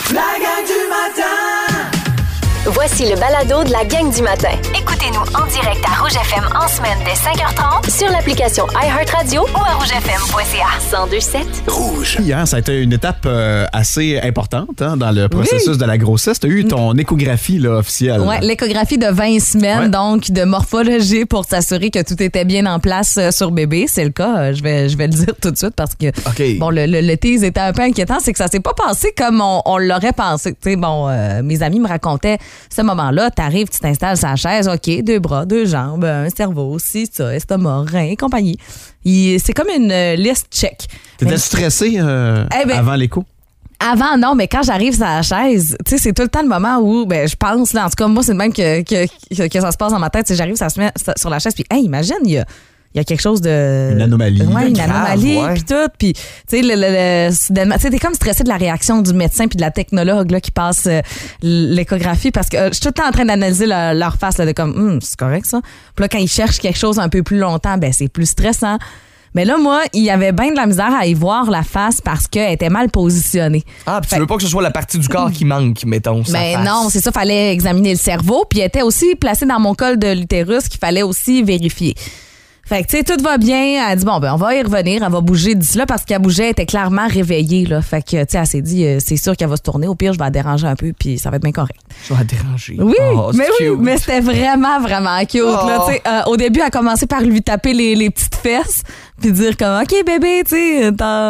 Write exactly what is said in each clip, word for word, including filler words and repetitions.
La gang du matin! Voici le balado de la gang du matin. Écoutez-nous en direct à Rouge F M en semaine dès cinq heures trente sur l'application iHeartRadio ou à rouge f m point c a. cent deux sept Rouge. Hier, ça a été une étape euh, assez importante hein, dans le processus oui. de la grossesse. Tu as eu ton échographie là, officielle. Oui, l'échographie de vingt semaines, ouais. donc de morphologie pour s'assurer que tout était bien en place euh, sur bébé. C'est le cas, euh, je vais, je vais le dire tout de suite parce que okay. bon, le, le, le tease était un peu inquiétant. C'est que ça s'est pas passé comme on, on l'aurait pensé. Tu sais, bon, euh, mes amis me racontaient ce moment-là. T'arrives, tu t'installes sur la chaise, OK, deux bras, deux jambes, un cerveau, ci, ça, estomac, rein, compagnie. Il, c'est comme une euh, liste check. T'étais mais, stressée euh, eh ben, avant l'écho? Avant, non, mais quand j'arrive sur la chaise, tu sais, c'est tout le temps le moment où, ben, je pense, là, en tout cas, moi, c'est le même que, que, que, que ça se passe dans ma tête. J'arrive, ça se met sur la chaise, puis, hey, imagine, il y a. Il y a quelque chose de... Une anomalie. Oui, une grave, anomalie, ouais. puis tout. Puis, tu sais, le, le, le, tu sais, t'es comme stressé de la réaction du médecin puis de la technologue là, qui passe euh, l'échographie parce que euh, je suis tout le temps en train d'analyser leur, leur face, là, de comme, hum, c'est correct ça. Puis là, quand ils cherchent quelque chose un peu plus longtemps, ben c'est plus stressant. Mais là, moi, il y avait bien de la misère à y voir la face parce qu'elle était mal positionnée. Ah, puis tu fait... veux pas que ce soit la partie du corps qui manque, mettons, sa Ben face. non, c'est ça, fallait examiner le cerveau. Puis elle était aussi placée dans mon col de l'utérus qu'il fallait aussi vérifier. Fait que, tu sais, tout va bien. Elle dit, bon, ben, on va y revenir. Elle va bouger d'ici là parce qu'elle bougeait, elle était clairement réveillée, là. Fait que, tu sais, elle s'est dit, euh, c'est sûr qu'elle va se tourner. Au pire, je vais la déranger un peu, puis ça va être bien correct. Je vais la déranger. Oui, oh, mais cute. oui, mais c'était vraiment, vraiment cute, oh. là. Tu sais, euh, au début, elle a commencé par lui taper les, les petites fesses, puis dire comme, OK, bébé, tu sais,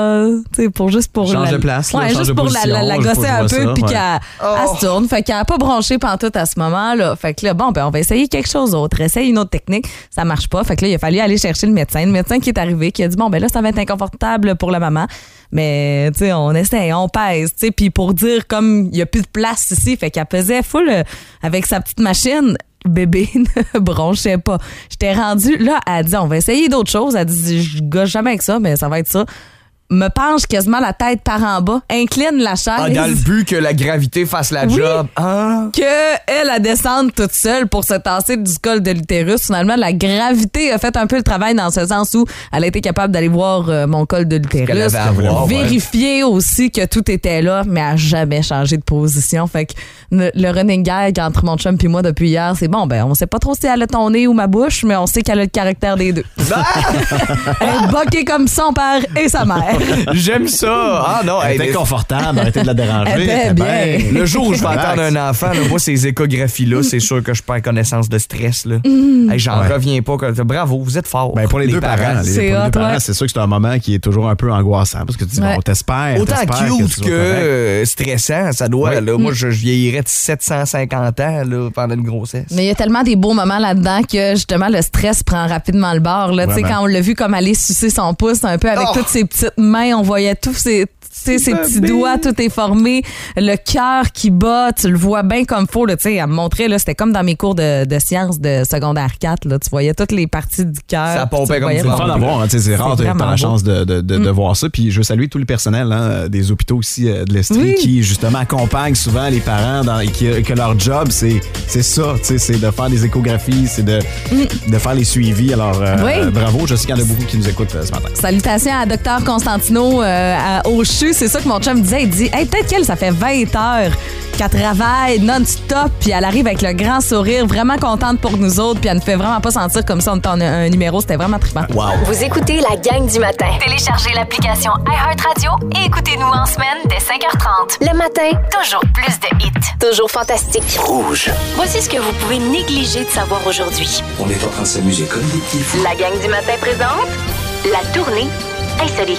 tu sais, pour juste pour. Change la, de place, là, ouais, change juste de pour position, la, la, la gosser un peu, puis ouais. qu'elle oh. elle se tourne. Fait qu'elle a pas bronché pantoute à ce moment-là. Fait que là, bon, ben, on va essayer quelque chose d'autre. Essaye une autre technique. Ça marche pas. Fait que là, il a fallu aller chercher le médecin. Le médecin qui est arrivé, qui a dit, bon, ben là, ça va être inconfortable pour la maman. Mais, tu sais, on essaie, on pèse, tu sais. Puis pour dire, comme il y a plus de place ici, fait qu'elle pesait full euh, avec sa petite machine. Bébé ne bronchait pas. J'étais rendue, là, elle a dit, on va essayer d'autres choses. Elle a dit, je gauche jamais avec ça, mais ça va être ça. Me penche quasiment la tête par en bas, incline la chaise. Ah, dans le but que la gravité fasse la oui, job. Ah. Que elle, elle descende toute seule pour se tasser du col de l'utérus. Finalement, la gravité a fait un peu le travail dans ce sens où elle a été capable d'aller voir euh, mon col de l'utérus, voir, vérifier ouais. aussi que tout était là, mais elle n'a jamais changé de position. Fait que le, le running gag entre mon chum et moi depuis hier, c'est bon, ben on sait pas trop si elle a ton nez ou ma bouche, mais on sait qu'elle a le caractère des deux. Elle est boquée comme son père et sa mère. J'aime ça. Ah non, elle était confortable, arrêtez de la déranger. Elle était bien. Le jour où je vais attendre un enfant, là, moi, ces échographies-là, c'est sûr que je perds connaissance de stress. Là. Mm. Hey, j'en ouais. reviens pas. Bravo, vous êtes forts. Ben, pour les, les deux parents, parents les, c'est, pour les deux parents, ouais. c'est sûr que c'est un moment qui est toujours un peu angoissant parce que tu dis, ouais. bon, t'espères. Autant t'espères cute que, que euh, stressant, ça doit. Oui. Là, moi, je, je vieillirais de sept cent cinquante ans là, pendant une grossesse. Mais il y a tellement des beaux moments là-dedans que justement le stress prend rapidement le bord. Là, quand on l'a vu comme aller sucer son pouce un peu avec oh. toutes ses petites mains, on voyait tous ses Ses, ses petits doigts, tout est formé, le cœur qui bat, tu le vois bien comme faut. Là, elle me montrait, là, c'était comme dans mes cours de, de sciences de secondaire quatre. Là, tu voyais toutes les parties du cœur. Ça pompait comme c'est le fun à voir. Hein, c'est rare de faire la chance de, de, de, mm. de voir ça. Puis je veux saluer tout le personnel hein, des hôpitaux aussi euh, de l'Estrie oui. qui, justement, accompagnent souvent les parents dans, et qui, que leur job, c'est, c'est ça. C'est de faire des échographies, c'est de, mm. de faire les suivis. Alors, euh, oui. euh, bravo. Je sais qu'il y en a beaucoup qui nous écoutent euh, ce matin. Salutations à Docteur Constantino euh, à Auchu. C'est ça que mon chum disait. Il dit, hey, peut-être qu'elle, ça fait vingt heures qu'elle travaille non-stop, puis elle arrive avec le grand sourire, vraiment contente pour nous autres, puis elle ne fait vraiment pas sentir comme ça on est en un numéro. C'était vraiment trippant. Wow. Vous écoutez la gang du matin. Téléchargez l'application iHeartRadio et écoutez-nous en semaine dès cinq heures trente. Le matin, toujours plus de hits. Toujours fantastique. Rouge. Voici ce que vous pouvez négliger de savoir aujourd'hui. On est en train de s'amuser comme des petits fous. La gang du matin présente la tournée insolite.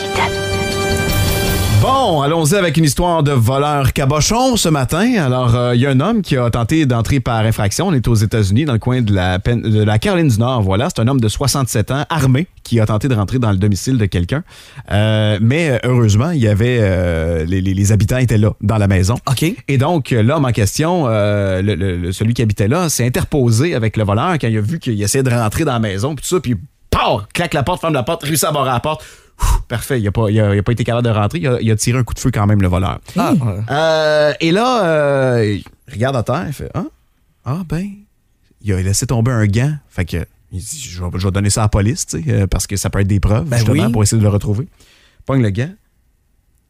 Bon, allons-y avec une histoire de voleur cabochon ce matin. Alors, il euh, y a un homme qui a tenté d'entrer par infraction. On est aux États-Unis, dans le coin de la, Pen- de la Caroline du Nord. Voilà, c'est un homme de soixante-sept ans, armé, qui a tenté de rentrer dans le domicile de quelqu'un. Euh, mais heureusement, il y avait euh, les, les, les habitants étaient là, dans la maison. OK. Et donc, l'homme en question, euh, le, le, celui qui habitait là, s'est interposé avec le voleur quand il a vu qu'il essayait de rentrer dans la maison, puis tout ça, puis pow, claque la porte, ferme la porte, réussit à barrer la porte. Ouh, parfait, il n'a pas, il a, il a pas été capable de rentrer. Il a, il a tiré un coup de feu quand même, le voleur. Ah, ouais. euh, et là, euh, il regarde à terre, il fait Ah, ah ben, il a laissé tomber un gant. Fait que, il dit Je vais, je vais donner ça à la police, tu sais, parce que ça peut être des preuves, ben justement, oui. pour essayer de le retrouver. Pogne le gant.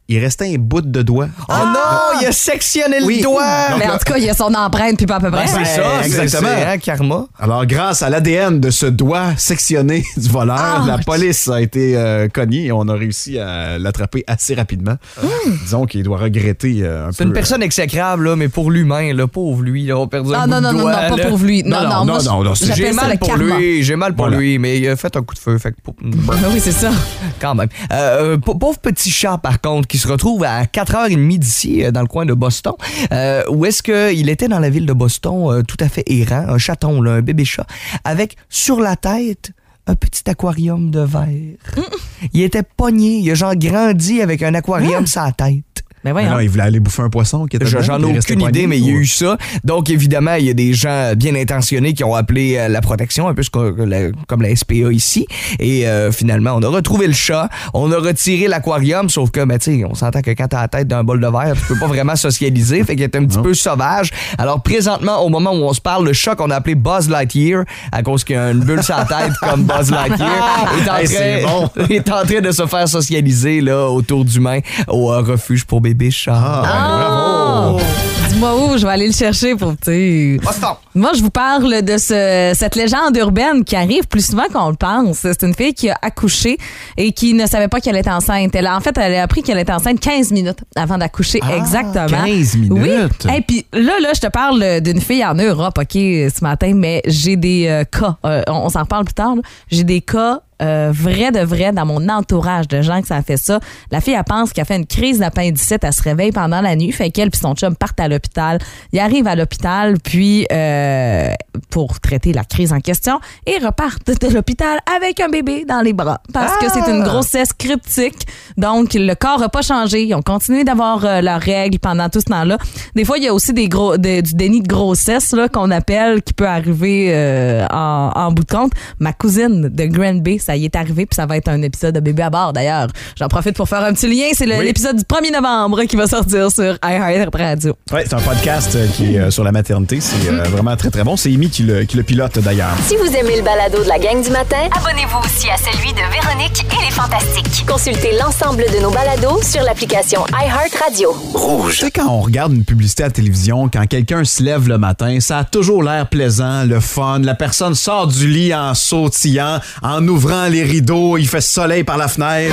il restait un bout de doigt. Oh non, il a sectionné Oui. le doigt! Donc, Mais en tout cas, il y a son empreinte, puis pas à peu près. Ben, c'est ça, exactement. C'est, c'est, hein, karma. Alors, grâce à l'A D N de ce doigt sectionné du voleur, Ouch. la police a été euh, cognée et on a réussi à l'attraper assez rapidement. Disons qu'il doit regretter euh, un C'est peu. une personne exécrable, là, mais pour l'humain, là, pauvre lui, il a perdu un Ah bout non, de non, non, doigt. non, pas là. pour lui. Non, Non, non, non, moi, non, non, c'est- J'ai j'appelle ça mal le pour karma. lui, j'ai mal pour Voilà. lui, mais il a fait un coup de feu, fait que pour- Ah oui, c'est ça. quand même. Euh, pau- pauvre petit chat, par contre, qui se retrouve à quatre heures trente d'ici, euh, dans le coin de Boston, euh, où est-ce qu'il était dans la ville de Boston, euh, tout à fait errant, un chaton, là, un bébé chat, avec sur la tête un petit aquarium de verre. Il était pogné, il a genre grandi avec un aquarium sur la tête. Mais Mais voyons. non, il voulait aller bouffer un poisson qui était Je- dedans, J'en ai puis il restait aucune pogné, idée, mais il y a ou- eu ça. Donc, évidemment, il y a des gens bien intentionnés qui ont appelé euh, la protection, un peu ce que- la- comme la S P A ici. Et euh, finalement, on a retrouvé le chat, on a retiré l'aquarium, sauf que, ben, tu sais, on s'entend que quand t'as la tête d'un bol de verre, tu peux pas vraiment socialiser, fait qu'il est un petit Non. peu sauvage. Alors, présentement, au moment où on se parle, le chat qu'on a appelé Buzz Lightyear, à cause qu'il y a une bulle sur la tête comme Buzz Lightyear, est en, Hey, c'est train, bon. est en train de se faire socialiser là, autour d'humain au euh, refuge pour bébés chats. Ah, ben, bravo! Dis-moi où, je vais aller le chercher pour petit. Boston. Moi, je vous parle de ce, cette légende urbaine qui arrive plus souvent qu'on le pense. C'est une fille qui a accouché et qui ne savait pas qu'elle était enceinte. Elle a, en fait, elle a appris qu'elle était enceinte quinze minutes avant d'accoucher. Ah, exactement. quinze minutes. Oui. Et puis là, là, je te parle d'une fille en Europe, OK, ce matin, mais j'ai des euh, cas. Euh, on on s'en reparle plus tard. là. J'ai des cas euh, vrai de vrai dans mon entourage de gens que ça a fait ça. La fille, elle pense qu'elle fait une crise d'appendicite. Elle se réveille pendant la nuit. Fait qu'elle puis son chum partent à l'hôpital. Ils arrivent à l'hôpital, puis euh, pour traiter la crise en question, et repartent de l'hôpital avec un bébé dans les bras. Parce que c'est une grossesse cryptique. Donc, le corps n'a pas changé. Ils ont continué d'avoir euh, leurs règles pendant tout ce temps-là. Des fois, il y a aussi des gros, de- du déni de grossesse là, qu'on appelle, qui peut arriver euh, en, en bout de compte. Ma cousine de Grand Bay, ça y est arrivé, puis ça va être un épisode de Bébé à bord, d'ailleurs. J'en profite pour faire un petit lien. C'est le- Oui. l'épisode du premier novembre qui va sortir sur iHeart Radio. Ouais, c'est un podcast euh, qui est euh, sur la maternité. C'est euh, vraiment très, très bon. C'est Amy qui le, qui le pilote, d'ailleurs. Si vous aimez le balado de la gang du matin, Abonnez-vous aussi à celui de Véronique et les Fantastiques. consultez l'ensemble de nos balados sur l'application iHeart Radio. Tu sais, quand on regarde une publicité à la télévision, quand quelqu'un se lève le matin, ça a toujours l'air plaisant, le fun. La personne sort du lit en sautillant, en ouvrant les rideaux, il fait soleil par la fenêtre.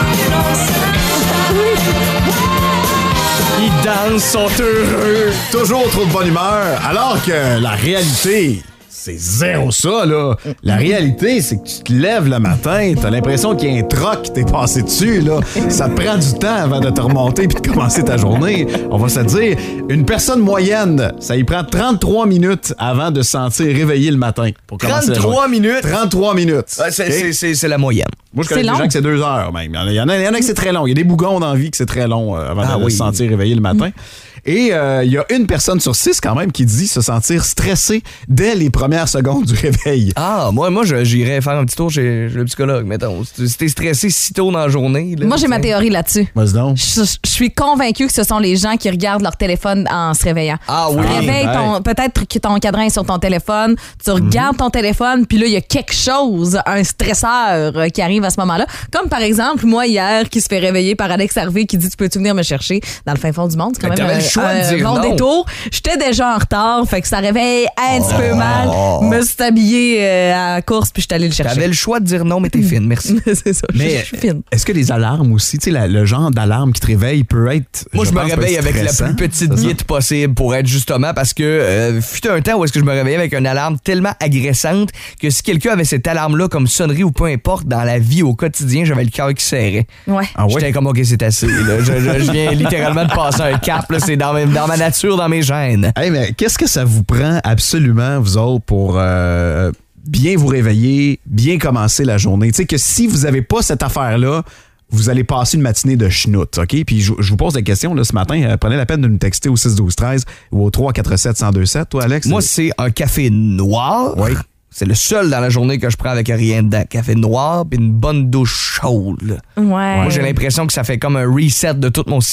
Ils dansent, sont heureux. Toujours trop de bonne humeur. Alors que la réalité, c'est zéro ça, là. La réalité, c'est que tu te lèves le matin, t'as l'impression qu'il y a un troc qui t'est passé dessus, là. Ça te prend du temps avant de te remonter puis de commencer ta journée. On va se dire, une personne moyenne, ça y prend trente-trois minutes avant de se sentir réveillé le matin pour commencer la trente-trois journée. minutes? trente-trois minutes. Ouais, c'est, OK? c'est, c'est, c'est la moyenne. Moi, je connais C'est des long. gens que c'est deux heures même. Il y en a, il y en a, il y en a que c'est très long. Il y a des bougons dans la vie que c'est très long euh, avant Ah de oui. se sentir réveillé le matin. Et euh, il y a une personne sur six quand même qui dit se sentir stressé dès les premières secondes du réveil. Ah, moi, moi je- j'irais faire un petit tour chez, chez le psychologue, mettons. Si si t'es stressé si tôt dans la journée. Là, Moi, j'ai ma t'sais. théorie là-dessus. Vas-y donc. Je, je suis convaincue que ce sont les gens qui regardent leur téléphone en se réveillant. Ah oui. Réveille ton, peut-être que ton cadran est sur ton téléphone, tu regardes ton téléphone, puis là, il y a quelque chose, un stresseur euh, qui arrive à ce moment-là. Comme par exemple, moi, hier, qui se fait réveiller par Alex Harvey qui dit « Tu peux-tu venir me chercher dans le fin fond du monde? » C'est quand Mais même t'avais le choix de un dire long non. détour. J'étais déjà en retard, fait que ça réveille un petit Oh. peu mal. Me suis habillée euh, à la course, puis je suis allée le chercher. T'avais le choix de dire non, mais t'es fine, merci. C'est ça, je- Mais je suis fine. est-ce que les alarmes aussi, tu sais, la- le genre d'alarme qui te réveille peut être. Moi, je, me pense, peut réveille être avec la stressant. plus petite C'est ça? guide possible pour être justement parce que euh, fut un temps où est-ce que je me réveillais avec une alarme tellement agressante que si quelqu'un avait cette alarme-là comme sonnerie ou peu importe dans la vie au quotidien, j'avais le cœur qui serrait. Ouais. Ah ouais? J'étais comme, OK, c'est assez. Là. Je, je- je viens littéralement de passer un cap. Là. C'est dans, ma- dans ma nature, dans mes gènes. Hey, mais qu'est-ce que ça vous prend absolument, vous autres, pour euh, bien vous réveiller, bien commencer la journée? Tu sais, que si vous n'avez pas cette affaire-là, vous allez passer une matinée de schnout, OK? Puis je, je vous pose des questions là, ce matin. Euh, prenez la peine de nous texter au six douze treize ou au trois quatre sept un zéro deux sept. Toi, Alex? Moi, c'est un café noir. Oui. C'est le seul dans la journée que je prends avec rien dedans. Café noir puis une bonne douche chaude. Ouais. Moi, j'ai l'impression que ça fait comme un reset de tout mon système.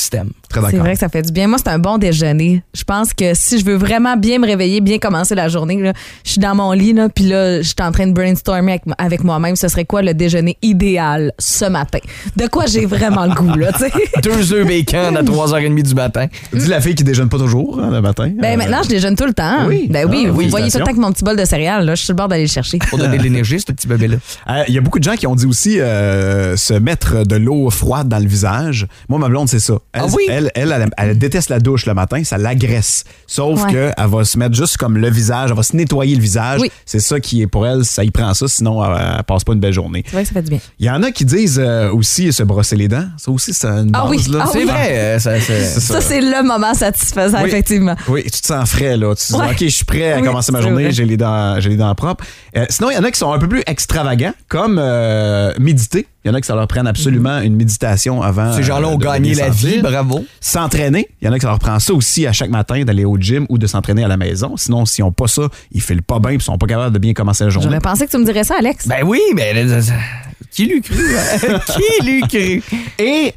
Très d'accord. C'est vrai que ça fait du bien. Moi, c'est un bon déjeuner. Je pense que si je veux vraiment bien me réveiller, bien commencer la journée, là, je suis dans mon lit, là, puis là, je suis en train de brainstormer avec, avec moi-même. Ce serait quoi le déjeuner idéal ce matin? De quoi j'ai vraiment le goût, là, tu sais? Deux œufs bacon à trois heures trente du matin. Dis la fille qui déjeune pas toujours hein, le matin. Ben Euh, maintenant, je déjeune tout le temps. Oui. Ben oui, Ah, vous oui, me voyez tout le temps avec mon petit bol de céréales, là. Je suis sur le bord d'aller le chercher. Pour donner de l'énergie, ce petit bébé-là. Euh, Il y a beaucoup de gens qui ont dit aussi euh, se mettre de l'eau froide dans le visage. Moi, ma blonde, c'est ça. Elle, Ah oui? elle, elle, elle, elle déteste la douche le matin, ça l'agresse. Sauf Ouais. qu'elle va se mettre juste comme le visage, elle va se nettoyer le visage. Oui. C'est ça qui est pour elle, ça y prend ça, sinon elle, elle passe pas une belle journée. C'est vrai que ça fait du bien. Il y en a qui disent euh, aussi se brosser les dents. Ça aussi, c'est une base. Ah oui, là. ah C'est oui. vrai, euh, ça, c'est- C'est Ça, c'est le moment satisfaisant, Oui. effectivement. Oui, tu te sens frais, là. Tu te dis, Ouais. OK, je suis prêt à Oui, commencer ma c'est journée, vrai. j'ai les dents, j'ai les dents propres. Euh, sinon, il y en a qui sont un peu plus extravagants, comme euh, méditer. Il y en a qui ça leur prenne absolument une méditation avant. Ces gens-là euh, ont de gagné bien la vie, sentir. bravo. S'entraîner. Il y en a qui ça leur prend ça aussi à chaque matin d'aller au gym ou de s'entraîner à la maison. Sinon, s'ils n'ont pas ça, ils filent pas bien et sont pas capables de bien commencer la journée. J'aurais pensé que tu me dirais ça, Alex. Ben oui, mais là, ça- qui l'eût cru? hein? Qui l'eût cru? Et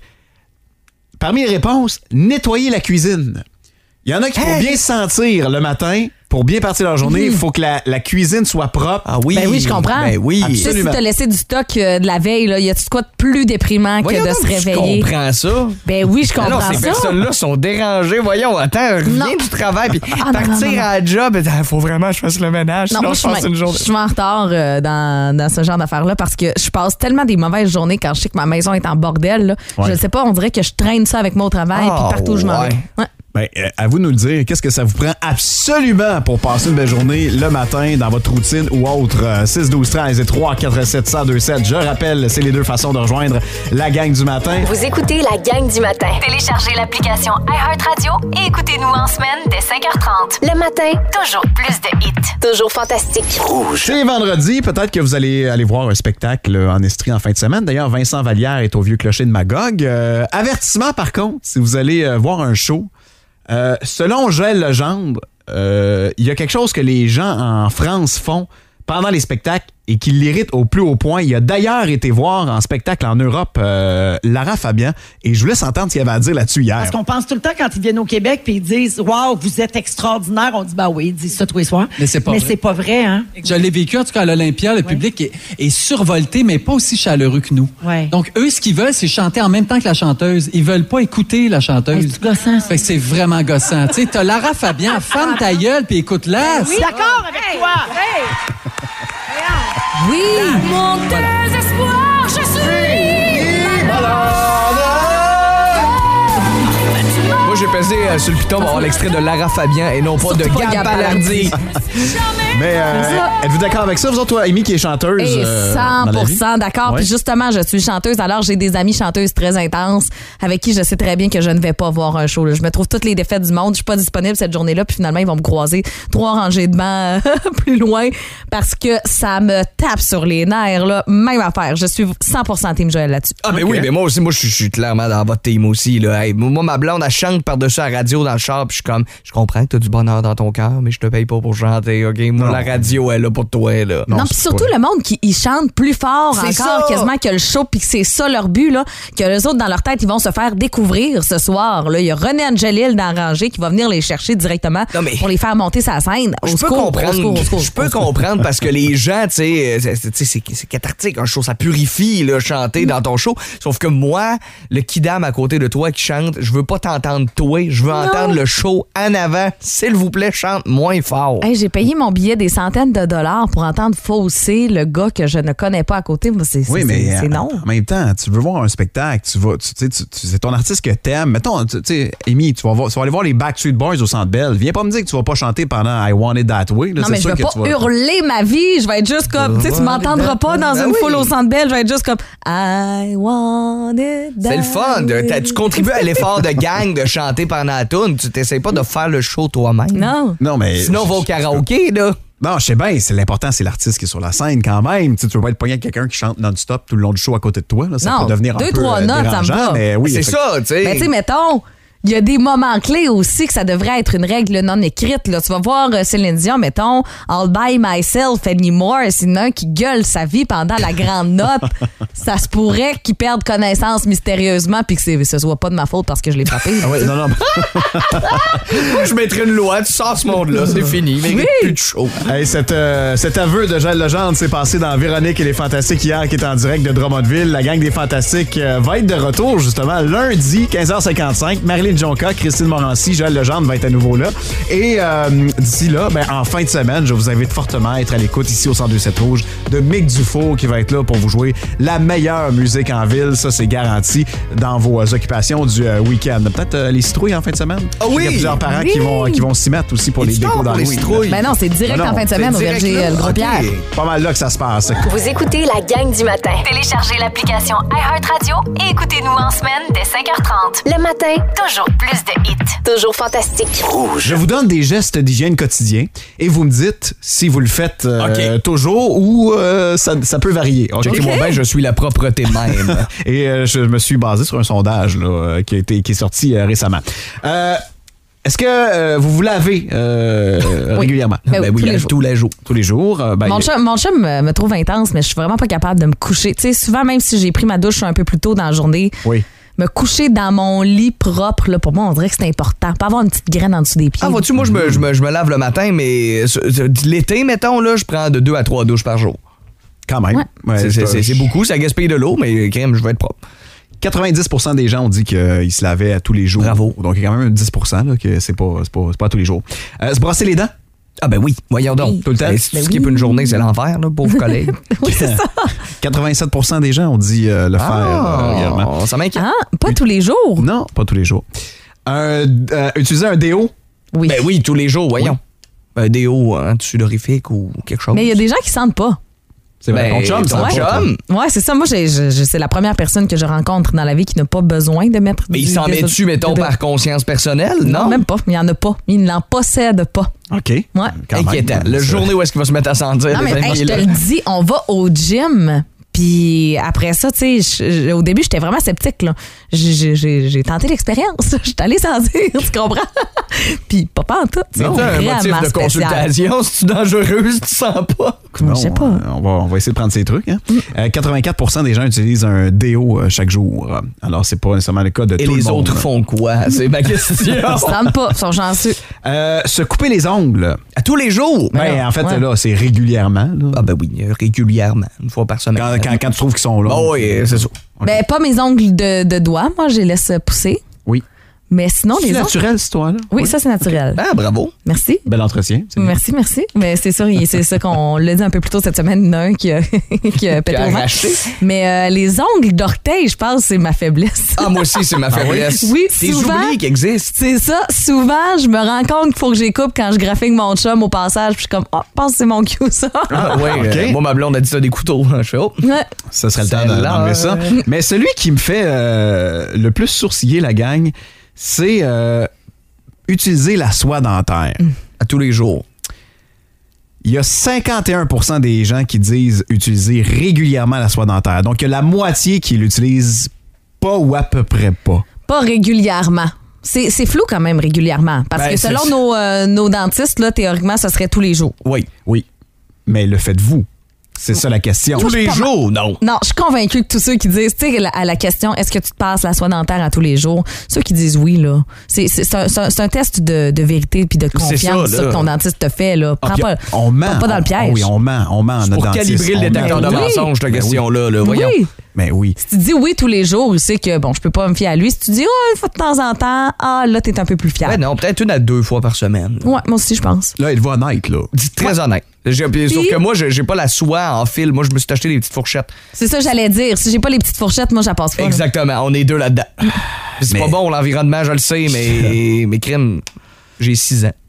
parmi les réponses, nettoyer la cuisine. Il y en a qui Hein? pour bien se sentir le matin, pour bien partir leur journée, il faut que la, la cuisine soit propre. Ah oui. Ben oui, je comprends. Ben oui. Tu sais, si Absolument. t'as laissé du stock euh, de la veille, là, y a-tu de quoi de plus déprimant Voyons que de donc, se réveiller? Je comprends ça. Ben oui, je comprends Alors, ces ça. personnes-là sont dérangées. Voyons, attends, reviens Non. du travail puis Ah, non, partir non, non, non. à la job. Il faut vraiment que je fasse le ménage, Non, sinon moi, je je suis passe une ma- journée. je suis en retard euh, dans, dans ce genre d'affaires-là parce que je passe tellement des mauvaises journées quand je sais que ma maison est en bordel. Là. Ouais. Je ne sais pas, on dirait que je traîne ça avec moi au travail Ah, puis partout où je m'en ouais. vais. Ouais. Ben, euh, à vous de nous le dire, qu'est-ce que ça vous prend absolument pour passer une belle journée le matin dans votre routine ou autre? Euh, six douze treize et trois quatre sept zéro deux sept. Je rappelle, c'est les deux façons de rejoindre la gang du matin. Vous écoutez la gang du matin. Téléchargez l'application iHeartRadio et écoutez-nous en semaine dès cinq heures trente. Le matin, Toujours plus de hits. toujours fantastique. C'est vendredi, peut-être que vous allez aller voir un spectacle en Estrie en fin de semaine. D'ailleurs, Vincent Vallière est au Vieux Clocher de Magog. Euh, avertissement par contre, si vous allez euh, voir un show, euh, selon Joël Legendre, euh, il y a quelque chose que les gens en France font pendant les spectacles et qui l'irrite au plus haut point. Il a d'ailleurs été voir en spectacle en Europe euh, Lara Fabian et je vous laisse entendre ce qu'il avait à dire là-dessus hier. Parce qu'on pense tout le temps quand ils viennent au Québec puis ils disent waouh, vous êtes extraordinaire. On dit bah oui, ils disent ça tous les soirs. Mais c'est pas Mais vrai. c'est pas vrai, hein? Je l'ai vécu, en tout cas, à l'Olympia, le public est, est survolté, mais pas aussi chaleureux que nous. Ouais. Donc, eux, ce qu'ils veulent, c'est chanter en même temps que la chanteuse. Ils veulent pas écouter la chanteuse. Hey, c'est gossant, ça. Fait que c'est vraiment gossant. Tu sais, t'as Lara Fabian, ferme ta gueule, puis écoute-la. Oui, d'accord avec toi. Oui! Mon désespoir, je suis Moi, j'ai pesé euh, sur le piton pour avoir l'extrait de Lara Fabian et non pas de Surtout pas Gab Gab Palardi. Mais euh, ça. êtes-vous d'accord avec ça? Vous autres, toi, Amy, qui est chanteuse? Et euh, cent dans la pour vie? cent d'accord. Ouais. Puis justement, je suis chanteuse. Alors, j'ai des amies chanteuses très intenses avec qui je sais très bien que je ne vais pas voir un show. là. Je me trouve toutes les défaites du monde. Je suis pas disponible cette journée-là. Puis finalement, ils vont me croiser trois rangées de bancs plus loin parce que ça me tape sur les nerfs. Là. Même affaire. Je suis cent pour cent team Joël là-dessus. Ah, mais Ok. oui, mais moi aussi, moi, je suis- je suis clairement dans votre team aussi. Là. Hey, moi, ma blonde, elle chante par-dessus la radio dans le char, puis je suis comme, je comprends que t'as du bonheur dans ton cœur, mais je te paye pas pour chanter, OK? Moi, Non. la radio, elle est là pour toi, là. Non, Non, puis c'est surtout pas- le monde qui ils chantent plus fort C'est encore ça. quasiment que le show, puis que c'est ça leur but, là, que les autres, dans leur tête, ils vont se faire découvrir ce soir. Là. Il y a René Angelil dans la rangée qui va venir les chercher directement Non, mais- pour les faire monter sa scène. Au Je peux secours, comprendre. au secours, au secours, Je peux au secours. comprendre parce que les gens, tu sais, c'est- c'est c'est- c'est cathartique, un show, ça purifie, là, chanter dans ton show. Sauf que moi, le kidam à côté de toi qui chante, je veux pas t'entendre toi, je veux entendre le show en avant. S'il vous plaît, chante moins fort. Hey, j'ai payé mon billet des centaines de dollars pour entendre fausser le gars que je ne connais pas à côté. Moi, c'est, Oui, c'est- mais c'est en- non. en même temps, tu veux voir un spectacle, tu vas, tu, tu sais, tu- tu- c'est ton artiste que t'aimes. Mettons, tu tu sais, Amy, tu vas, voir- tu vas aller voir les Backstreet Boys au Centre Bell. Viens pas me dire que tu vas pas chanter pendant I Want It That Way. Là, Non, c'est mais je sûr vais que pas tu vas- hurler ma vie. Je vais être juste comme, tu sais, tu m'entendras pas dans Ben une oui. foule au Centre Bell. Je vais être juste comme, I want it that C'est le fun. de- t'as- tu contribues à l'effort de gang de chanter pendant la toune. Tu t'essayes pas de faire le show toi-même. Non. Non, mais. Sinon, on va au karaoké, là. Non, je sais bien, c'est l'important, c'est l'artiste qui est sur la scène quand même. Tu sais, tu veux pas être pogné avec quelqu'un qui chante non-stop tout le long du show à côté de toi. Là. Ça Non, peut devenir deux, un peu trois euh, notes, ça me dérangeant, va. mais oui. c'est effect- ça, tu sais. Mais tu sais, mettons, il y a des moments clés aussi que ça devrait être une règle non écrite. Là. Tu vas voir euh, Céline Dion, mettons, All by myself anymore. C'est un qui gueule sa vie pendant la grande note. Ça se pourrait qu'il perde connaissance mystérieusement puis que c'est, ce soit pas de ma faute parce que je l'ai frappé. Ah ouais, non, non. Moi, je mettrais une loi, tu sors ce monde-là, c'est fini. Il mérite plus de show. Hey, cet, euh, cet aveu de Joël Legendre s'est passé dans Véronique et les Fantastiques hier, qui est en direct de Drummondville. La gang des Fantastiques euh, va être de retour, justement, lundi, quinze heures cinquante-cinq. Marilyn Jonca, Christine Morancy, Joël Legendre va être à nouveau là. Et euh, d'ici là, ben, en fin de semaine, je vous invite fortement à être à l'écoute ici au cent deux sept Rouge de Mick Dufour, qui va être là pour vous jouer la meilleure musique en ville. Ça, c'est garanti dans vos euh, occupations du euh, week-end. Peut-être euh, les citrouilles en fin de semaine? Ah oui! Il y a plusieurs parents Oui. qui vont, qui vont s'y mettre aussi pour Et les tu décos dors dans pour les les citrouilles? Ben non, c'est direct Non, en fin de c'est semaine au direct verger là? euh, le gros Ok. Pierre. Pas mal là que ça se passe. Vous écoutez la gang du matin. Téléchargez l'application iHeartRadio et écoutez-nous en semaine dès cinq heures trente. Le matin, Toujours plus de hits. toujours fantastique. Je vous donne des gestes d'hygiène quotidien et vous me dites si vous le faites euh, OK. toujours ou euh, ça, ça peut varier. OK? Checkez-moi bien, je suis la propreté même. Et euh, je me suis basé sur un sondage là, euh, qui, a été, qui est sorti euh, récemment. Euh, Est-ce que euh, vous vous lavez euh, régulièrement? Ben oui, tous les jours. tous les jours. Tous les jours. euh, ben, Mon chum, mon chum me, me trouve intense, mais je suis vraiment pas capable de me coucher. Tu sais, souvent, même si j'ai pris ma douche un peu plus tôt dans la journée, Oui. me coucher dans mon lit propre, là, pour moi, on dirait que c'est important. Pas avoir une petite graine en dessous des pieds. Ah, vois-tu, moi, je me, je, me, je me lave le matin, mais ce- ce- l'été, mettons, là, je prends de deux à trois douches par jour. Quand même. Ouais. Ouais, c'est, c'est, je- c'est, c'est beaucoup, ça gaspille de l'eau, mais crème, je veux être propre. quatre-vingt-dix pour cent des gens ont dit qu'ils se lavaient à tous les jours. Bravo. Donc, il y a quand même dix pour cent là, que c'est pas, c'est pas, c'est pas à tous les jours. Euh, se brosser les dents? Ah ben oui, voyons donc. Oui. Tout le temps. Ben, Si tu ben skippes oui. une journée, c'est l'enfer, là, pauvre collègue. Oui, c'est ça. quatre-vingt-sept pour cent des gens ont dit euh, le faire euh, régulièrement. Ah, ça m'inquiète. Ah, pas tous les jours. Non, pas tous les jours. Un- euh, utiliser un déo? Oui. Ben oui, tous les jours, voyons. Un déo anti-sudorifique ou quelque chose. Mais il y a des gens qui sentent pas. C'est vrai. Ben, Ton chum, ton ça va pas, chum. Ouais, c'est ça. Moi, j'ai- je- je- c'est la première personne que je rencontre dans la vie qui n'a pas besoin de mettre Mais du- il s'en des- met-tu, mettons, de- par conscience personnelle? Non, Non. même pas. Il n'y en a pas. Il n'en possède pas. OK. Ouais. Quand même. Inquiétant. Le Ça- journée où est-ce qu'il va se mettre à sentir? Non, mais les hey, amis, je te là. le dis, on va au gym. Puis après ça, tu sais, je- je- au début, j'étais vraiment sceptique. Là. J'ai, j'ai- j'ai- j'ai tenté l'expérience. Je suis allée sans dire, tu comprends? Puis pas en tout. C'est un motif de consultation. Si tu es dangereuse, tu sens pas. Bon, Je sais pas. euh, On va, on va essayer de prendre ces trucs. Hein. Euh, quatre-vingt-quatre pour cent des gens utilisent un déo euh, chaque jour. Alors, c'est pas nécessairement le cas de Et tout les le monde. autres font quoi? C'est ma question. Ils se tentent pas, ils sont chanceux. Euh, se couper les ongles. À tous les jours? Ben, en fait, ouais. là, c'est régulièrement. Là. Ah ben oui, euh, régulièrement, une fois par semaine. Quand, quand, quand tu trouves qu'ils sont là. Oh oui, c'est ça. OK. Ben, pas mes ongles de, de doigts. Moi, je les laisse pousser. Oui. Mais sinon, C'est les ongles. naturel, cette histoire-là? Oui, ça, c'est naturel. Ah, bravo. Merci. Bel entretien. c'est bien. Merci, merci. Mais c'est sûr, il- c'est ça qu'on l'a dit un peu plus tôt cette semaine, il y en a un qui a, qui a pété Qui a au vent. arraché. Mais euh, les ongles d'orteil, je pense, c'est ma faiblesse. Ah, moi aussi, c'est ma faiblesse. Oui, Des souvent. oublis qui existent. C'est ça. Souvent, je me rends compte qu'il faut que j'y coupe quand je graphique mon chum au passage. Puis je suis comme, oh, je pense que c'est mon cue, ça. Ah, oui. OK. euh, moi, ma blonde a dit ça des couteaux. Je fais, oh. Ouais. Ça serait le temps Celle-là, d'enlever ça. euh. Mais celui qui me fait euh, le plus sourciller la gang, c'est euh, utiliser la soie dentaire. À tous les jours. Il y a cinquante et un pour cent des gens qui disent utiliser régulièrement la soie dentaire. Donc, il y a la moitié qui l'utilise pas ou à peu près pas. Pas régulièrement. C'est, c'est flou quand même régulièrement. Parce Ben, que c'est- selon nos, euh, nos dentistes, là, théoriquement, ça serait tous les jours. Oui. Oui. Mais le faites-vous? C'est ça la question. Tous les jours, non. Non, je suis convaincue que tous ceux qui disent, tu sais, la- à la question, est-ce que tu te passes la soie dentaire à tous les jours? Ceux qui disent oui, là, c'est, c'est, c'est un, c'est un- c'est un test de, de vérité puis de C'est confiance ça, ça, là. que ton dentiste te fait. Là. Prends Ah, puis pas, on ment. tombe pas dans le piège. Ah oui, on ment. On ment en notre Pour dentiste. calibrer le On détecteur ment. de Ben oui. mensonges, cette question-là. Là, voyons. Oui. Mais oui. Si tu dis oui tous les jours, il sait que, bon, je peux pas me fier à lui. Si tu dis, oh, une fois de temps en temps, ah, là, t'es un peu plus fier. Ouais, non, peut-être une à deux fois par semaine. Ouais, moi aussi, je pense. Là, êtes-vous honnête, là? Dis très honnête. J'ai- puis Sauf que moi, j'ai j'ai pas la soie en fil. Moi, je me suis acheté des petites fourchettes. C'est ça, j'allais dire. Si j'ai pas les petites fourchettes, moi, je la passe pas. là. Exactement. On est deux là-dedans. C'est Mais- pas bon, l'environnement, je le sais, mais mes crimes, j'ai six ans.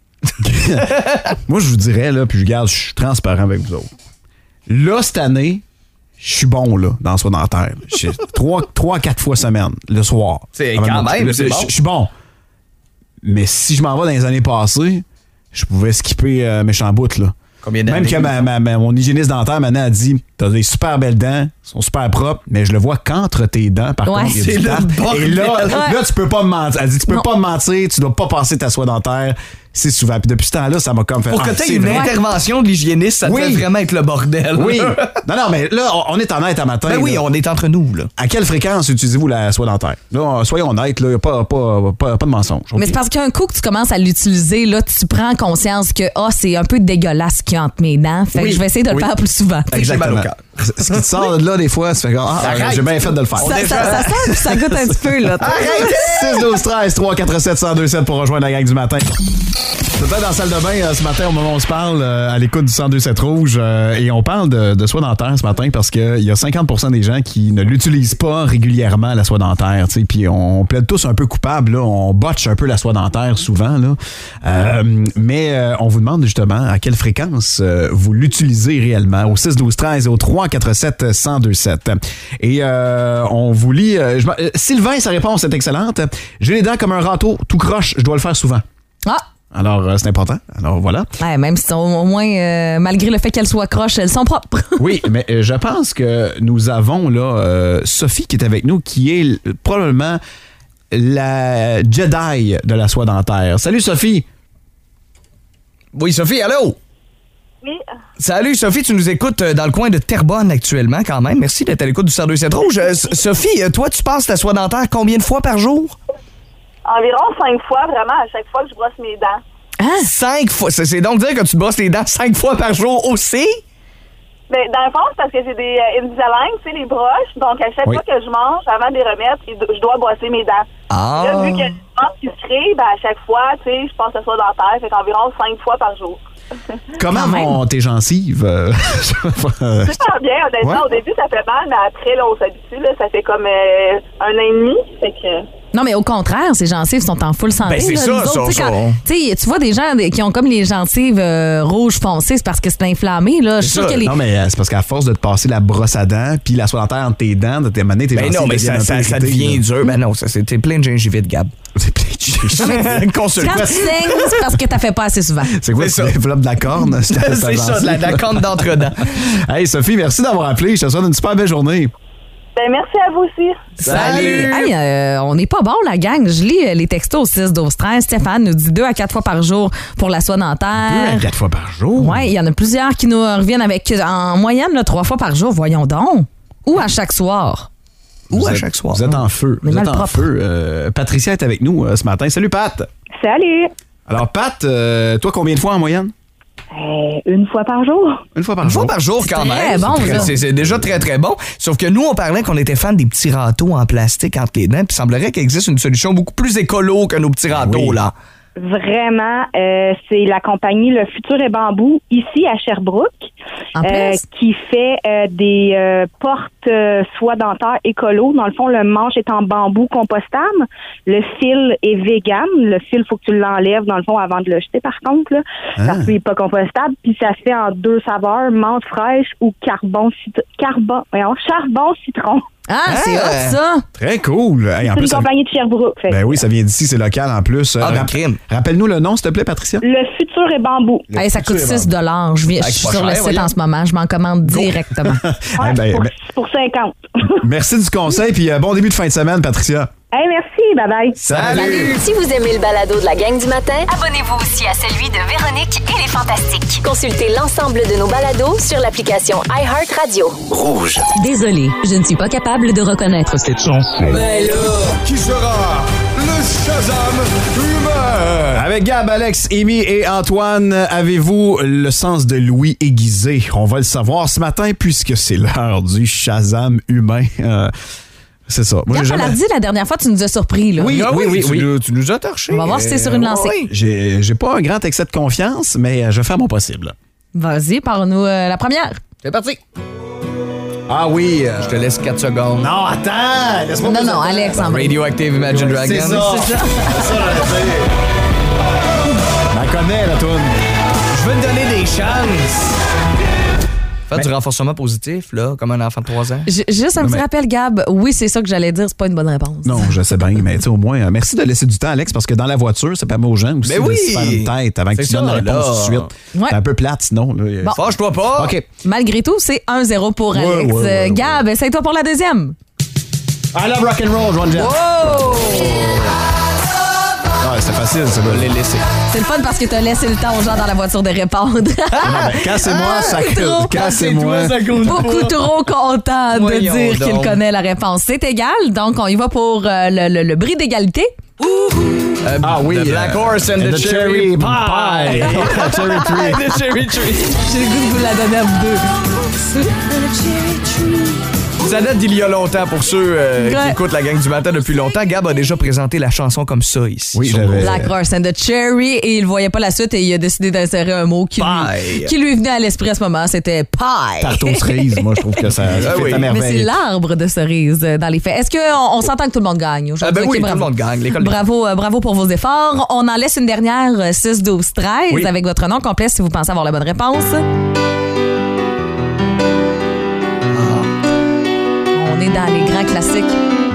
Moi, je vous dirais, là, puis je garde, je suis transparent avec vous autres. Là, cette année, je suis bon, là, dans la soie dentaire. Je suis trois, trois, quatre fois semaine, le soir. C'est Avant de quand me même, coucher. c'est Je- bon. Je suis bon. Mais si je m'en vais dans les années passées, je pouvais skipper euh, méchant bout, là. Combien Même d'années? que ma, ma- ma- mon hygiéniste dentaire maintenant a dit t'as des super belles dents, sont super propres, mais je le vois qu'entre tes dents, par Ouais. contre, il y a C'est du le temps. bordel. Et là, Ouais. là, tu peux pas me mentir. Elle dit, tu peux Non. pas me mentir, tu dois pas passer ta soie dentaire. C'est souvent. Puis depuis ce temps-là, ça m'a comme fait... Pour ah, que tu c'est aies une vrai. intervention de l'hygiéniste, ça Oui. devait vraiment être le bordel. Oui. Non, non, mais là, on est honnête à matin. Ben oui, là. on est entre nous, là. À quelle fréquence utilisez-vous la soie dentaire? Là, soyons honnêtes, là, pas, pas, pas, pas de mensonge. Mais OK? c'est parce qu'un coup que tu commences à l'utiliser, là, tu prends conscience que ah, c'est un peu dégueulasse ce qu'il y a entre mes dents. Fait Oui. que je vais essayer de le Oui. faire plus souvent. Exactement. mal au cœur. Ce qui te sort de là, des fois, tu fais comme, ah, Arrête. j'ai bien fait de le faire. Ça, ça, ça sent puis ça goûte un petit peu, là. six douze treize trois quatre sept un zéro deux sept pour rejoindre la gang du matin. C'est peut-être dans la salle de bain euh, ce matin, au moment où on se parle, euh, à l'écoute du cent deux sept Rouge, euh, et on parle de, de soie dentaire ce matin parce qu'il y a cinquante pour cent des gens qui ne l'utilisent pas régulièrement, la soie dentaire. tu sais. Puis on plaide tous un peu coupables, là, on botche un peu la soie dentaire souvent. Là. Euh, mais euh, on vous demande justement à quelle fréquence euh, vous l'utilisez réellement, au six douze treize et au trois quatre sept un zéro deux sept. Et euh, on vous lit... euh, je m'en- euh, Sylvain, sa réponse est excellente. J'ai les dents comme un râteau, tout croche, je dois le faire souvent. Ah! Alors, euh, c'est important. Alors, voilà. Ouais, même si au au moins, euh, malgré le fait qu'elles soient croches, elles sont propres. Oui, mais euh, je pense que nous avons là euh, Sophie qui est avec nous, qui est l- probablement la Jedi de la soie dentaire. Salut, Sophie! Oui, Sophie, allô? Oui, Salut, Sophie, tu nous écoutes euh, dans le coin de Terrebonne actuellement, quand même. Merci d'être à l'écoute du cent deux sept Rouge. Euh, S- Sophie, euh, toi, tu passes ta soie dentaire combien de fois par jour? environ cinq fois, vraiment, à chaque fois que je brosse mes dents. Hein? Cinq fois. C'est c'est donc dire que tu te brosses les dents cinq fois par jour aussi? Mais dans le fond, c'est parce que j'ai des euh, Invisalign, tu sais, les broches. Donc, à chaque Oui. fois que je mange, avant de les remettre, je do- je dois brosser mes dents. Ah! Là, vu que je pense qu'ils se créent, ben, à chaque fois, tu sais, je passe la soie dentaire, fait qu'environ cinq fois par jour. Comment Quand même. vont tes gencives? Euh, Super bien, honnêtement. Ouais. Au début, ça fait mal, mais après, là, on s'habitue, là, ça fait comme euh, un an et demi. Fait que... Non, mais au contraire, ces gencives sont en full santé. Ben, c'est là. ça, Nous autres, ça, tu sais, ça. quand- tu sais, tu vois des gens qui ont comme les gencives euh, rouges foncées, c'est parce que c'est inflammé. Là. Je suis sûre que les... Non, mais euh, c'est parce qu'à force de te passer la brosse à dents, puis la soie dentaire entre tes dents, de tes manées, tes Ben gencives non, mais deviennent ça, un peu ça, ça irritées, devient là. dur. Ben non, ça, c'est t'es plein de gingivite, Gab. C'est plein de chiches. Consulte. Quand tu saignes, c'est parce que t'as fait pas assez souvent. C'est quoi, C'est tu ça. développes de la corne? C'est ça, de la, de la corne d'entre-dents. Hey, Sophie, merci d'avoir appelé. Je te souhaite une super belle journée. Ben, merci à vous aussi. Salut! Hey, euh, on n'est pas bon, la gang. Je lis euh, les textos au six douze treize. Stéphane nous dit deux à quatre fois par jour pour la soie Deux dentaire. à quatre fois par jour. Oui, il y en a plusieurs qui nous reviennent avec en moyenne là, trois fois par jour. Voyons donc. Ou à chaque soir. Ou Vous à êtes- chaque soir. Vous êtes en feu. Mais Vous mal êtes en propre. feu. Euh, Patricia est avec nous euh, ce matin. Salut, Pat. Salut! Alors, Pat, euh, toi, combien de fois en moyenne? Euh, une fois par jour. Une fois par Une jour. fois par jour, quand très même. bon, C'est très- ça. c'est c'est déjà très, très bon. Sauf que nous, on parlait qu'on était fans des petits râteaux en plastique entre les dents. Puis il semblerait qu'il existe une solution beaucoup plus écolo que nos petits râteaux, Oui. là. Vraiment, euh, c'est la compagnie Le Futur et Bambou, ici à Sherbrooke, En euh, plus. qui fait euh, des euh, portes euh, soie dentaire écolo. Dans le fond, le manche est en bambou compostable. Le fil est vegan. Le fil, faut que tu l'enlèves, dans le fond, avant de le jeter, par contre, là, parce qu'il n'est pas compostable. Puis ça se fait en deux saveurs, menthe fraîche ou carbon, cit- carbon, voyons, charbon citron. Ah, c'est Ah. hot, ça. Très cool. Hey, en C'est plus, une ça- compagnie de Sherbrooke. fait. Ben oui, ça vient d'ici, c'est local en plus. Ah, Euh, ben, rap- crime. Rappelle-nous le nom, s'il te plaît, Patricia. Le Futur et Bambou. Hey, ça coûte six dollars. Je, viens, Ah, je c'est suis pas sur le cher, site voyons. en ce moment. Je m'en commande directement. Ouais, Eh ben, pour, ben- pour cinquante. Merci du conseil, puis euh, bon début de fin de semaine, Patricia. Hey, merci. Bye-bye. Salut! Si vous aimez le balado de la gang du matin, Abonnez-vous aussi à celui de Véronique et les Fantastiques. consultez l'ensemble de nos balados sur l'application iHeartRadio. Rouge. Désolé, je ne suis pas capable de reconnaître cette chanson. Qui sera le Shazam humain? Avec Gab, Alex, Amy et Antoine, avez-vous le sens de l'ouïe aiguisé? On va le savoir ce matin puisque c'est l'heure du Shazam humain. Euh, c'est ça. Moi, Gab j'ai jamais- Palardi, la dernière fois, tu nous as surpris. Là. Oui, Ah oui, oui, tu, oui. nous- tu nous as torché. On va voir si c'est sur une lancée. oui. J'ai, j'ai pas un grand excès de confiance, mais je fais mon possible. Vas-y, parle-nous euh, la première. C'est parti. Ah oui. euh, Je te laisse quatre secondes. Non, attends! Laisse-moi Non, poser non, le temps. Alex, en Radioactive Imagine Dragon. C'est ça. C'est ça. C'est ça, j'allais dire. Je la connais, la toune. Je veux te donner des chances. Faire Ben- du renforcement positif, là, comme un enfant de trois ans. J- Juste un Non, petit mais- rappel, Gab. Oui, c'est ça que j'allais dire. C'est pas une bonne réponse. Non, je sais bien, mais tu sais, au moins, euh, merci de laisser du temps, Alex, parce que dans la voiture, ça permet aux gens aussi Mais de oui! se faire une tête avant que C'est tu donnes ça, la réponse là. tout de suite. Ouais. C'est un peu plate, sinon. Là. Bon. Fâche-toi pas! OK. Malgré tout, c'est un zéro pour Ouais, Alex. ouais, ouais, Euh, ouais. Gab, essaye-toi pour la deuxième. I love rock and roll, Ron Jett. Oh! Ah, c'est facile, ça va les laisser. C'est le fun parce que t'as laissé le temps aux gens dans la voiture de répondre. Ah, ben, quand c'est moi, ça c'est compte. trop. Quand c'est moi. Beaucoup trop content de Voyons dire qu'il donc. connaît la réponse. C'est égal, donc on y va pour euh, le, le- le bris d'égalité. Euh, Ah oui, The Black euh, Horse and, the, Cherry Pie. Pie. Cherry Tree. The Cherry Tree. J'ai le goût de vous la donner à vous deux. Ça date d'il y a longtemps pour ceux euh, qui Ouais. écoutent la gang du matin depuis longtemps. Gab a déjà présenté la chanson comme ça ici. Oui, Sur j'avais- Black Horse and the Cherry, et il voyait pas la suite et il a décidé d'insérer un mot qui lui, Pie. qui lui venait à l'esprit à ce moment. C'était pie. Tarte aux cerises, moi, je trouve que ça, ça Ah fait oui. à Mais c'est merveille. l'arbre de cerise euh, dans les faits. Est-ce qu'on on s'entend que tout le monde gagne Ah ben aujourd'hui? oui, Ok, tout le bravo. monde gagne. L'école des- Bravo, euh, bravo pour vos efforts. On en laisse une dernière, euh, six, douze, treize, Oui. avec votre nom complet si vous pensez avoir la bonne réponse. On est dans les grands classiques.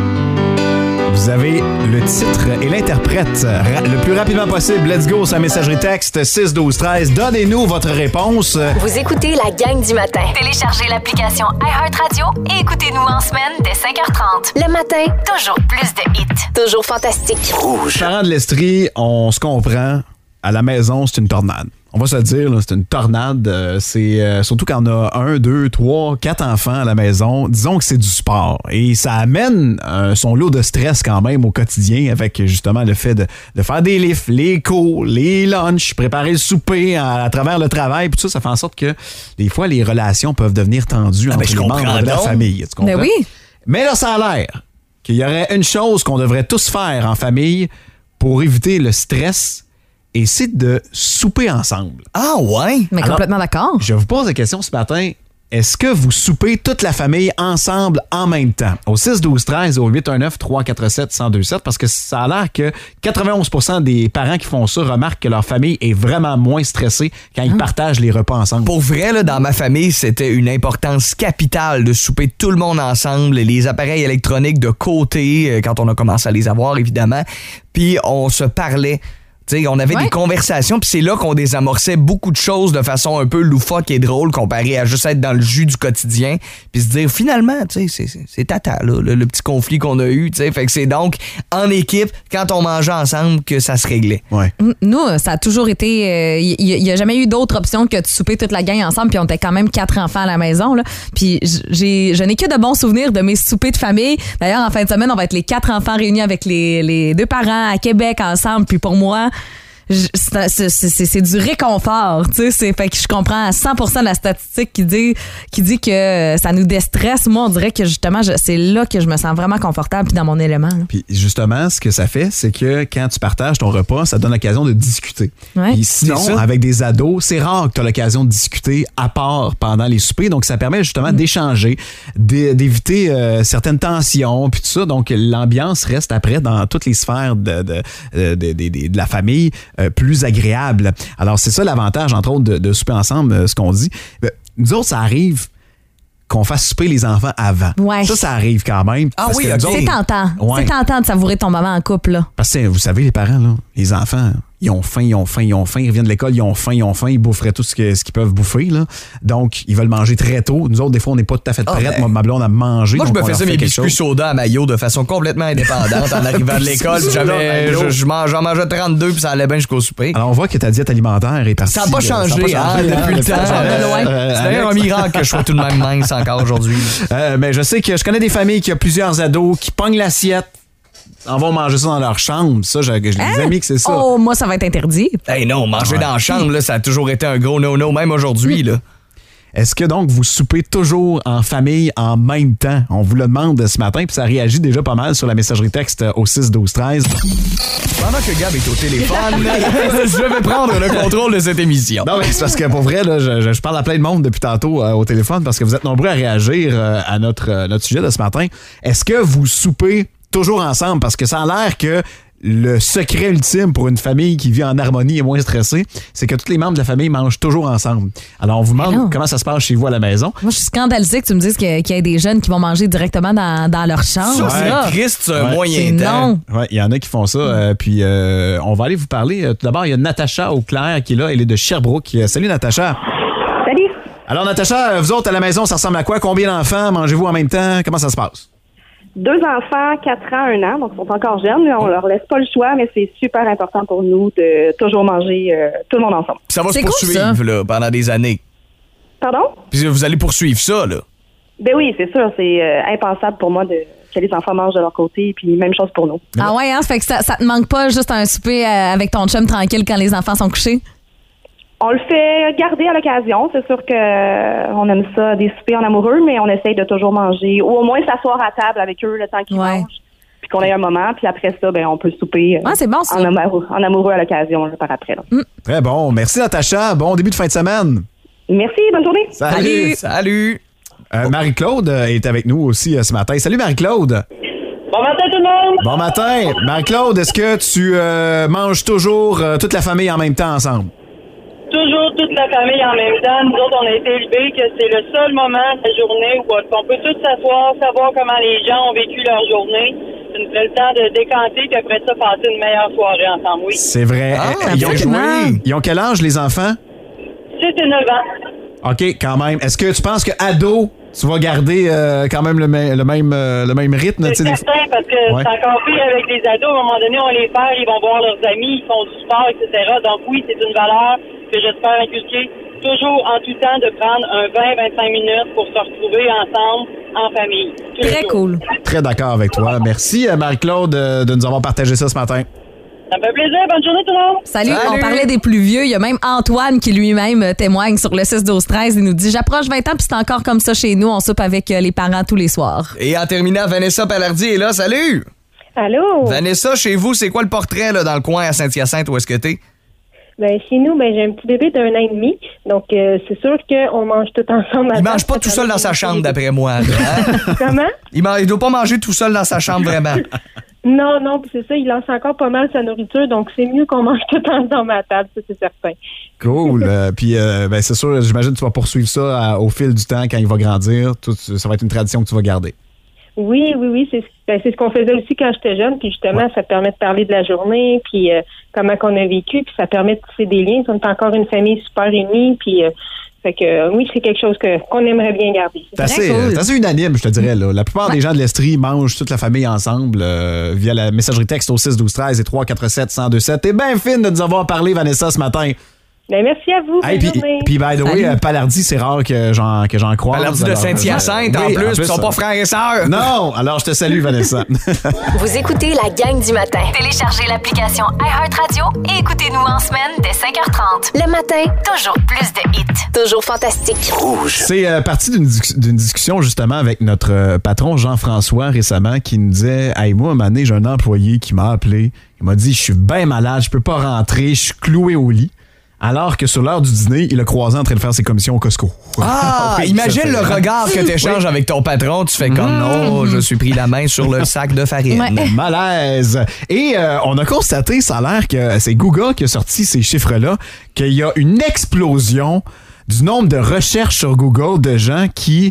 Vous avez le titre et l'interprète Ra- le plus rapidement possible. Let's go, sa messagerie texte six douze treize. Donnez-nous votre réponse. Vous écoutez la gang du matin. Téléchargez l'application iHeartRadio et écoutez-nous en semaine dès cinq heures trente. Le matin, Toujours plus de hits. toujours fantastique. Parents de l'Estrie, on se comprend. À la maison, c'est une tornade. On va se le dire, là, c'est une tornade. Euh, c'est euh, surtout quand on a un, deux, trois, quatre enfants à la maison. Disons que c'est du sport. Et ça amène euh, son lot de stress quand même au quotidien avec justement le fait de, de faire des lifts, les cours, les lunchs, préparer le souper à, à travers le travail. Puis tout ça, ça fait en sorte que des fois, les relations peuvent devenir tendues Ah, entre ben, je les comprends membres de la donc. famille. Tu comprends? Ben oui. Mais là, ça a l'air qu'il y aurait une chose qu'on devrait tous faire en famille pour éviter le stress, et c'est de souper ensemble. Ah ouais? Mais Alors- complètement d'accord. Je vous pose la question ce matin. Est-ce que vous soupez toute la famille ensemble en même temps? Au six douze treize, au huit un neuf trois quatre sept un zéro deux sept, parce que ça a l'air que quatre-vingt-onze pour cent des parents qui font ça remarquent que leur famille est vraiment moins stressée quand ils partagent les repas ensemble. Pour vrai, là, dans ma famille, c'était une importance capitale de souper tout le monde ensemble, les appareils électroniques de côté, euh, quand on a commencé à les avoir, évidemment. Puis on se parlait. T'sais, on avait Ouais. des conversations, puis c'est là qu'on désamorçait beaucoup de choses de façon un peu loufoque et drôle comparé à juste être dans le jus du quotidien, puis se dire finalement, tu sais, c'est, c'est, c'est tata, là, le, le petit conflit qu'on a eu, tu sais, fait que c'est donc en équipe, quand on mangeait ensemble, que ça se réglait. Ouais. M- Nous, ça a toujours été. Il n'y a jamais eu d'autre option que de souper toute la gang ensemble, puis on était quand même quatre enfants à la maison. Là. Puis j- j'ai, je n'ai que de bons souvenirs de mes soupers de famille. D'ailleurs, en fin de semaine, on va être les quatre enfants réunis avec les, les deux parents à Québec ensemble. Puis pour moi, je- c'est, c'est, c'est- c'est du réconfort. Tu sais, c'est, fait que je comprends à cent pour cent la statistique qui dit, qui dit que ça nous déstresse. Moi, on dirait que justement, je- c'est là que je me sens vraiment confortable puis dans mon élément. là. Puis justement, ce que ça fait, c'est que quand tu partages ton repas, ça donne l'occasion de discuter. Ouais. Puis sinon, C'est ça. avec des ados, c'est rare que tu as l'occasion de discuter à part pendant les soupers. Donc, ça permet justement d'échanger, d'é- d'éviter euh, certaines tensions, puis tout ça. Donc, l'ambiance reste après dans toutes les sphères de, de, de, de- de- de la famille euh, plus agréable. Alors, c'est ça l'avantage, entre autres, de, de souper ensemble, euh, ce qu'on dit. Ben, nous autres, ça arrive qu'on fasse souper les enfants avant. Ouais. Ça, ça arrive quand même. Ah Parce oui, que ok. nous autres- C'est tentant. Ouais. C'est tentant de savourer ton moment en couple. Là. Parce que vous savez, les parents, là, les enfants, ils ont faim, ils ont faim, ils ont faim, ils reviennent de l'école, ils ont faim, ils ont faim, ils boufferaient tout ce, que- ce qu'ils peuvent bouffer. Là. Donc, ils veulent manger très tôt. Nous autres, des fois, on n'est pas tout à fait Ah, prêts. ben, Moi, ma blonde a mangé. Moi, je donc me on leur faisais fait mes quelque biscuits chose. soda à maillot de façon complètement indépendante en arrivant de l'école. Puis j'avais, je, je mange- j'en mangeais trente-deux, puis ça allait bien jusqu'au souper. Alors, on voit que ta diète alimentaire est partie. Ça n'a pas euh, changé, ça a hein, pas changé, depuis le temps. Euh, loin. euh, C'est d'ailleurs un Alex. miracle que je sois tout de même mince encore aujourd'hui. Euh, mais je sais que je connais des familles qui ont plusieurs ados qui pognent l'assiette, en vont manger ça dans leur chambre. Ça, j'ai j'ai des amis que c'est ça. Oh, moi, ça va être interdit. Hey non, manger dans la chambre, là, ça a toujours été un gros no-no, même aujourd'hui. Là. Est-ce que donc vous soupez toujours en famille en même temps? On vous le demande ce matin, puis ça réagit déjà pas mal sur la messagerie texte au six douze treize. Pendant que Gab est au téléphone, je vais prendre le contrôle de cette émission. Non, mais c'est parce que pour vrai, là, je, je- je parle à plein de monde depuis tantôt euh, au téléphone parce que vous êtes nombreux à réagir euh, à notre, euh, notre sujet de ce matin. Est-ce que vous soupez toujours ensemble? Parce que ça a l'air que le secret ultime pour une famille qui vit en harmonie et moins stressée, c'est que tous les membres de la famille mangent toujours ensemble. Alors, on vous demande comment ça se passe chez vous à la maison. Moi, je suis scandalisée que tu me dises qu'il y, a, qu'il y a des jeunes qui vont manger directement dans, dans leur chambre. Ça, là. c'est triste, c'est un Ouais. moyen C'est temps. non. Oui, il y en a qui font ça. Euh, puis, euh, on va aller vous parler. Euh, tout d'abord, il y a Natacha Auclair qui est là. Elle est de Sherbrooke. Euh, Salut, Natacha. Salut! Alors, Natacha, vous autres, à la maison, ça ressemble à quoi? Combien d'enfants? Mangez-vous en même temps? Comment ça se passe? Deux enfants, quatre ans, un an, donc ils sont encore jeunes. Mais on leur laisse pas le choix, mais c'est super important pour nous de toujours manger euh, tout le monde ensemble. Ça va se C'est cool, poursuivre ça. là, pendant des années. Pardon? Puis vous allez poursuivre ça, là. Ben oui, c'est sûr. C'est euh, impensable pour moi de que les enfants mangent de leur côté, puis même chose pour nous. Ah ouais, hein? Ça fait que ça, ça te manque pas juste un souper euh, avec ton chum tranquille quand les enfants sont couchés? On le fait garder à l'occasion. C'est sûr que euh, on aime ça, des soupers en amoureux, mais on essaye de toujours manger, ou au moins s'asseoir à table avec eux le temps qu'ils Ouais. mangent, puis qu'on ait un moment, puis après ça, ben on peut souper euh, Ah, c'est bon, ça. en, amoureux, en amoureux à l'occasion là, par après. Là. Très bon. Merci, Natacha. Bon début de fin de semaine. Merci, bonne journée. Salut. Salut. Euh, Marie-Claude euh, est avec nous aussi euh, ce matin. Salut, Marie-Claude. Bon matin tout le monde! Bon matin. Marie-Claude, est-ce que tu euh, manges toujours euh, toute la famille en même temps ensemble? Toujours toute la famille en même temps. Nous autres, on a été élevés que c'est le seul moment de la journée où on peut tous s'asseoir, savoir comment les gens ont vécu leur journée. Ça nous fait le temps de décanter, puis après ça, passer une meilleure soirée ensemble, oui. C'est vrai. Ah, Euh, ils, ont, absolument. ils ont quel âge, les enfants? six et neuf ans. OK, quand même. Est-ce que tu penses que ado, tu vas garder euh, quand même le, me- le même euh, le même rythme? C'est tu sais, des- certain, parce que Ouais. c'est encore pire avec les ados. À un moment donné, on les perd, ils vont voir leurs amis, ils font du sport, et cetera. Donc oui, c'est une valeur que j'espère inculquer toujours en tout temps de prendre un vingt à vingt-cinq minutes pour se retrouver ensemble en famille. Tous les Très jours. cool. Très d'accord avec toi. Merci, euh, Marie-Claude, euh, de nous avoir partagé ça ce matin. Ça me fait plaisir. Bonne journée tout le monde. Salut. Salut. On parlait des plus vieux. Il y a même Antoine qui lui-même euh, témoigne sur le six douze treize. Il nous dit « J'approche vingt ans puis c'est encore comme ça chez nous. On soupe avec euh, les parents tous les soirs. Et en terminant, Vanessa Palardi est là. Salut. Allô? Vanessa, chez vous, c'est quoi le portrait là, dans le coin à Saint-Hyacinthe? Où est-ce que t'es? Ben, chez nous, ben, j'ai un petit bébé d'un an et demi. Donc, euh, c'est sûr qu'on mange tout ensemble. Il mange pas tout seul dans sa chambre, d'après moi. là, hein? Comment? Il, man- il doit pas manger tout seul dans sa chambre, vraiment. Non, non, puis c'est ça, il lance encore pas mal sa nourriture, donc c'est mieux qu'on mange tout ensemble à table, ça, c'est certain. Cool. Euh, Puis, euh, ben, c'est sûr, j'imagine que tu vas poursuivre ça à- au fil du temps quand il va grandir. Tout, ça va être une tradition que tu vas garder. Oui, oui, oui, c'est ben, c'est ce qu'on faisait aussi quand j'étais jeune, puis justement, ça permet de parler de la journée, puis euh, comment qu'on a vécu, puis ça permet de tisser des liens. On est encore une famille super unie, puis euh, fait que euh, oui, c'est quelque chose que qu'on aimerait bien garder. C'est assez, euh, c'est assez unanime, je te dirais. Là. La plupart des gens de l'Estrie mangent toute la famille ensemble euh, via la messagerie texte au six douze treize et trois quatre sept un zéro deux sept. T'es bien fine de nous avoir parlé, Vanessa, ce matin. Ben, merci à vous. Hey, bonne puis, journée. puis, by the way, euh, Palardi, c'est rare que j'en, que j'en croise. Palardi de Alors, Saint-Hyacinthe, euh, en oui, plus, puis ils sont euh, pas frères et sœurs. Non, alors je te salue, Vanessa. Vous écoutez la gang du matin. Téléchargez l'application iHeartRadio et écoutez-nous en semaine dès cinq heures trente. Le matin, Toujours plus de hits. toujours fantastique. C'est euh, parti d'une, dis- d'une discussion justement avec notre euh, patron Jean-François récemment qui nous disait « Hey, moi, un moment donné, j'ai un employé qui m'a appelé. Il m'a dit « Je suis bien malade, je peux pas rentrer, je suis cloué au lit. » Alors que sur l'heure du dîner, il a croisé en train de faire ses commissions au Costco. Ah, Oui, imagine ça le fait- regard que tu échanges avec ton patron. Tu fais comme non, je suis pris la main sur le sac de farine. Ouais. Malaise. Et euh, on a constaté, ça a l'air que c'est Google qui a sorti ces chiffres-là, qu'il y a une explosion du nombre de recherches sur Google de gens qui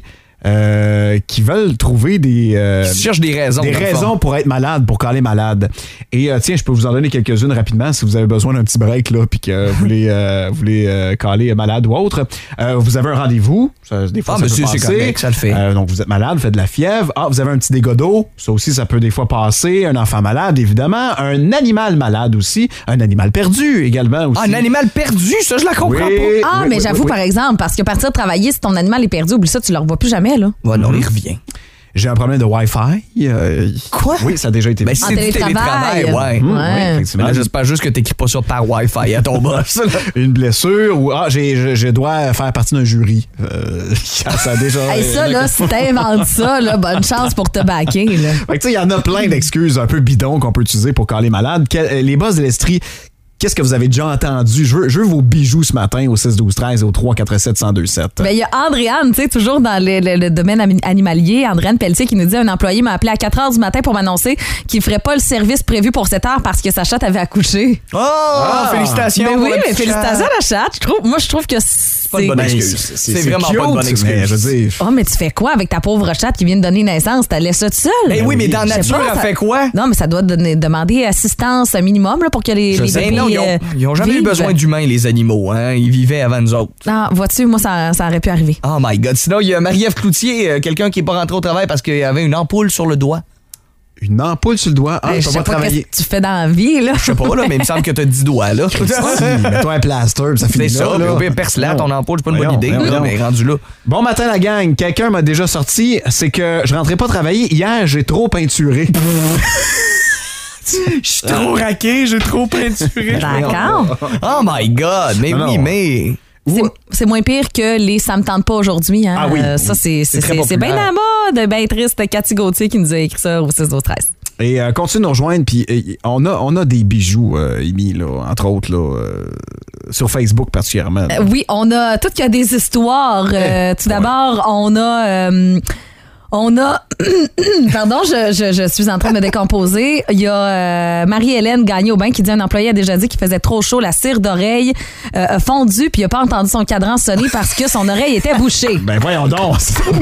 euh, qui veulent trouver des euh, Qui cherchent des raisons, des dans le raisons fond. pour être malade, pour caler malade. Et euh, tiens, je peux vous en donner quelques-unes rapidement si vous avez besoin d'un petit break là, puis que vous voulez euh, vous voulez euh, caler malade ou autre. Euh, vous avez un rendez-vous, ça, des fois Ah, ça mais peut c'est- c'est passer. correct, ça le fait. Euh, donc vous êtes malade, vous faites de la fièvre. Ah, vous avez un petit dégât d'eau, ça aussi ça peut des fois passer. Un enfant malade, évidemment. Un animal malade aussi. Un animal perdu également aussi. Ah, un animal perdu, ça, je la comprends Oui. pas. Ah, oui, mais oui, j'avoue, oui, oui. par exemple, parce que partir travailler, si ton animal est perdu, oublie ça, tu le revois plus jamais, là. Ouais, non, il revient. J'ai un problème de Wi-Fi. euh, Quoi? Oui, ça a déjà été Ben, vu. si En c'est du télétravail. télétravail, ouais. Mmh, Ouais. oui, effectivement. Mais là, j'espère juste que t'écris pas ça par Wi-Fi à ton boss. là. Une blessure ou ah j'ai je, je dois faire partie d'un jury. Euh, ça a déjà. Hey, ça, là, si t'inventes ça, là, bonne chance pour te baquer, là. Fait que, tu sais, il y en a plein d'excuses un peu bidons qu'on peut utiliser pour caler malade. Quel- les boss de l'Estrie, Qu'est-ce que vous avez déjà entendu? Je veux, je veux vos bijoux ce matin au six douze treize et au trois quatre sept un zéro deux sept. Ben, il y a Andréane, tu sais, toujours dans le, le, le domaine ami- animalier, Andréane Pelletier qui nous dit un employé m'a appelé à quatre heures du matin pour m'annoncer qu'il ferait pas le service prévu pour sept heures parce que sa chatte avait accouché. Oh! Ah, félicitations! Ben pour oui, le mais petit félicitations chat. à la chatte. Je trouve, moi, je trouve que c'est... Pas une bonne Ben, excuse. c'est- C'est, c'est- c'est vraiment cute, pas une bonne excuse. mais je veux dire- Oh, mais tu fais quoi avec ta pauvre chatte qui vient de donner naissance? T'as laissé ça tout seul? Ben oui, mais dans la Je sais nature, pas, elle ça- fait quoi? Non, mais ça doit donner- demander assistance un minimum là, pour que les, Je les sais, bébés non, ils ont, euh, ils ont jamais eu vivent. besoin d'humains, les animaux. Hein? Ils vivaient avant nous autres. Ah, vois-tu, moi, ça, ça aurait pu arriver. Oh my God. Sinon, il y a Marie-Ève Cloutier, euh, quelqu'un qui est pas rentré au travail parce qu'il avait une ampoule sur le doigt. Une ampoule sur le doigt? Ah, Hey, je je peux sais pas pas qu'est-ce travailler. que tu fais dans la vie, là. Je sais pas, là, mais il me semble que t'as dix doigts, là. Si, mets-toi un plaster, puis ça finit C'est là. ça, là. mais au pire, perce-la, ton ampoule, c'est pas une bonne Voyons, idée, voyons, là, voyons. mais rendu là. Bon matin, la gang. Quelqu'un m'a déjà sorti, c'est que je rentrais pas travailler. Hier, j'ai trop peinturé. Je suis trop raqué, j'ai trop peinturé. D'accord. Oh my God, mais Non, oui, non. mais... C'est, c'est moins pire que les ça me tente pas aujourd'hui. Hein? Ah oui, Euh, ça, oui. c'est, C'est c'est, très c'est, c'est bien populaire. à la mode, bien triste. Cathy Gauthier qui nous a écrit ça au six douze treize. Et euh, continue de nous rejoindre, puis euh, on, a, on a des bijoux, euh, Amy, là, entre autres, là, euh, sur Facebook particulièrement. là. Euh, oui, on a tout qu'il y a des histoires. Euh, tout d'abord, on a... euh, on a... Pardon, je, je, je suis en train de me décomposer. Il y a euh, Marie-Hélène Gagné-Aubin qui dit un employé a déjà dit qu'il faisait trop chaud, la cire d'oreille euh, a fondu puis il a pas entendu son cadran sonner parce que son oreille était bouchée. Ben voyons donc!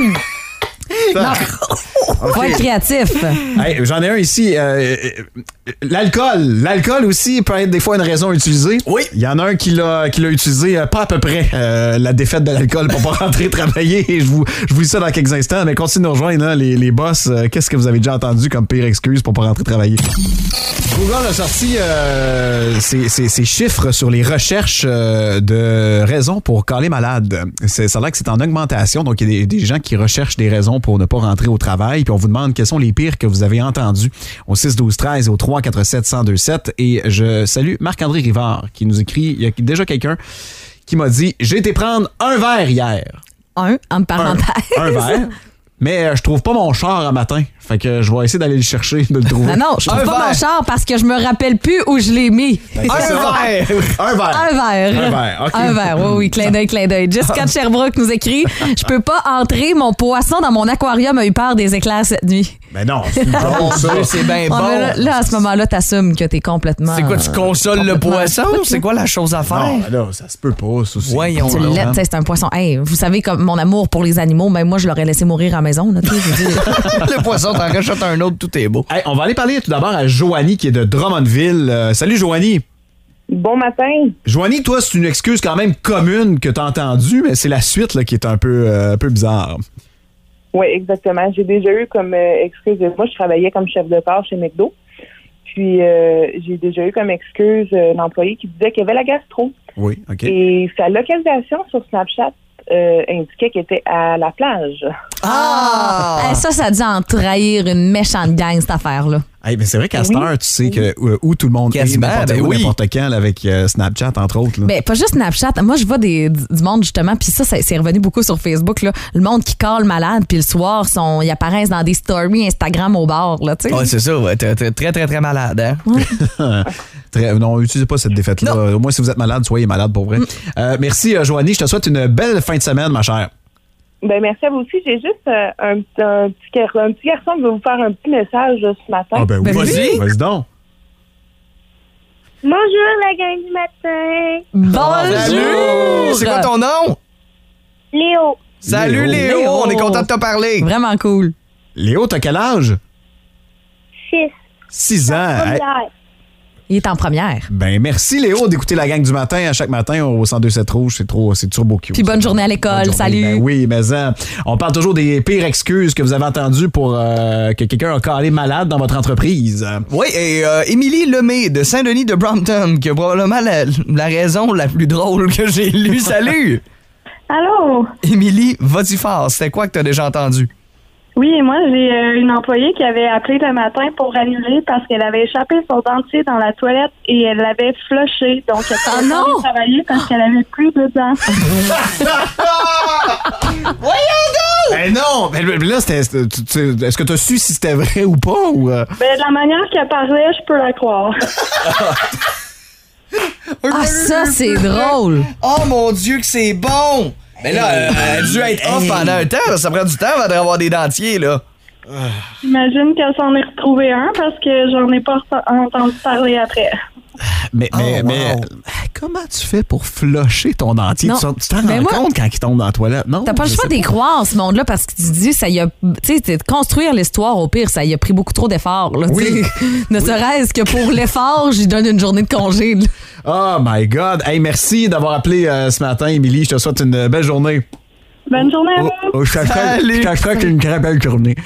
Non. Faut être créatif. Hey, j'en ai un ici. euh, euh, l'alcool. L'alcool aussi peut être des fois une raison utilisée. Oui. Il y en a un qui l'a, qui l'a utilisé euh, pas à peu près euh, la défaite de l'alcool pour pas rentrer travailler. Et je vous, je vous dis ça dans quelques instants. Mais continuez de nous rejoindre, hein, les, les boss. Euh, qu'est-ce que vous avez déjà entendu comme pire excuse pour pas rentrer travailler? Google a sorti euh, ses, ses- ses chiffres sur les recherches euh, de raisons pour caler malade. C'est, ça a l'air que c'est en augmentation. Donc, il y a des, des gens qui recherchent des raisons pour ne pas rentrer au travail. Puis on vous demande quels sont les pires que vous avez entendus au six douze treize et au trois quatre sept un zéro deux sept. Et je salue Marc-André Rivard qui nous écrit. Il y a déjà quelqu'un qui m'a dit « J'ai été prendre un verre hier. » Un, entre parenthèses. Un verre. Mais euh, je trouve pas mon char à matin. Fait que je vais essayer d'aller le chercher, de le trouver. Non, non, je trouve Un pas verre. mon char parce que je me rappelle plus où je l'ai mis. Ben, Un c'est ça. verre! Un verre. Un verre. Un verre, OK. Un verre, oui, oui, clin d'œil, clin d'œil. Jessica de Sherbrooke nous écrit « Je peux pas entrer, mon poisson dans mon aquarium a eu peur des éclairs cette nuit. Mais non, c'est une Oh mon joke, ça. Dieu, c'est bien » Oh, mais là, bon. là, à ce moment-là, t'assumes que t'es complètement... C'est quoi, tu consoles le complètement poisson? fou, C'est quoi la chose à faire? Non, là, ça se peut pas, ça aussi. Voyons Tu donc. l'aides, tu sais, c'est un poisson. Hey, vous savez, comme mon amour pour les animaux, ben moi, je l'aurais laissé mourir à la maison. Là, tu sais, je veux dire. Le poisson, t'en rachètes un autre, tout est beau. Hey, on va aller parler tout d'abord à Joanie qui est de Drummondville. Euh, salut Joanie. Bon matin. Joanie, toi, c'est une excuse quand même commune que tu as entendue, mais c'est la suite là, qui est un peu, euh, un peu bizarre. Oui, exactement. J'ai déjà eu comme euh, excuse, moi je travaillais comme chef de corps chez McDo. Puis euh, j'ai déjà eu comme excuse euh, un employé qui disait qu'il y avait la gastro. Oui, OK. Et sa localisation sur Snapchat euh, indiquait qu'il était à la plage. Ah! Hey, ça, ça a dû en trahir une méchante gang, cette affaire-là. Hey, mais c'est vrai qu'à cette Oui. heure, tu sais que, où, où tout le monde Quasiment, est, n'importe ben où, oui. n'importe quand, là, avec euh, Snapchat, entre autres. Là. Ben, pas juste Snapchat. Moi, je vois des, du monde, justement, puis ça, ça c'est revenu beaucoup sur Facebook, là. Le monde qui cale malade, puis le soir, sont, ils apparaissent dans des stories Instagram au bar, là, tu sais. Ouais, c'est ça, ouais. T'es, t'es très, très, très malade, hein? Très- non, utilisez pas cette défaite-là. Au moins, si vous êtes malade, soyez malade pour vrai. Euh, merci, euh, Joanie. Je te souhaite une belle fin de semaine, ma chère. Ben merci à vous aussi. J'ai juste euh, un, un, petit, gar- un petit garçon qui veut vous faire un petit message là, ce matin. Ah, ben oui. Ben oui. Vas-y. Vas-y donc. Bonjour la gang du matin. Bonjour! C'est quoi ton nom? Léo. Salut Léo. Léo, on est content de te parler. Vraiment cool. Léo, t'as quel âge? Six. Six ans. Hey, Il est en première. ben, merci, Léo, d'écouter la gang du matin à chaque matin au cent deux sept Rouge. C'est trop, c'est turbo cute. Puis bonne journée à l'école. Bonne journée. Salut. Ben oui, mais hein, on parle toujours des pires excuses que vous avez entendues pour euh, que quelqu'un a calé malade dans votre entreprise. Oui, et euh, Émilie Lemay de Saint-Denis de Brompton, qui a probablement la, la raison la plus drôle que j'ai lue. Salut! Allô? Émilie, vas-y fort. C'était quoi que t'as déjà entendu? Oui, moi, j'ai euh, une employée qui avait appelé le matin pour annuler parce qu'elle avait échappé son dentier dans la toilette et elle l'avait flushé. Donc, elle Ah pouvait pas non! aller travailler parce qu'elle avait plus de dents. Ben non! Ben là, c'était, c'était- tu- tu- est-ce que tu as su si c'était vrai ou pas? Ou, euh? Ben, de la manière qu'elle parlait, je peux la croire. Ah, ça, c'est drôle. Oh mon Dieu, que c'est bon! Mais là, euh, elle a dû être off pendant un temps. Ça prend du temps avant d'avoir des dentiers, là. J'imagine qu'elle s'en est retrouvée un parce que j'en ai pas entendu parler après. Mais, mais, Oh, wow. mais comment tu fais pour flusher ton dentier? Non. Tu tu t'en Mais rends moi, compte quand il tombe dans la toilette? Non? T'as pas le je choix sais d'y croire, ce monde-là, parce que tu te dis, ça y a. Tu sais, construire l'histoire, au pire, ça y a pris beaucoup trop d'efforts. Là, Oui. tu sais. Ne serait-ce que pour l'effort, j'y donne une journée de congé. là. Oh my God. Hey, merci d'avoir appelé euh, ce matin, Émilie. Je te souhaite une belle journée. Bonne journée à vous. Oh, je te souhaite une très belle journée.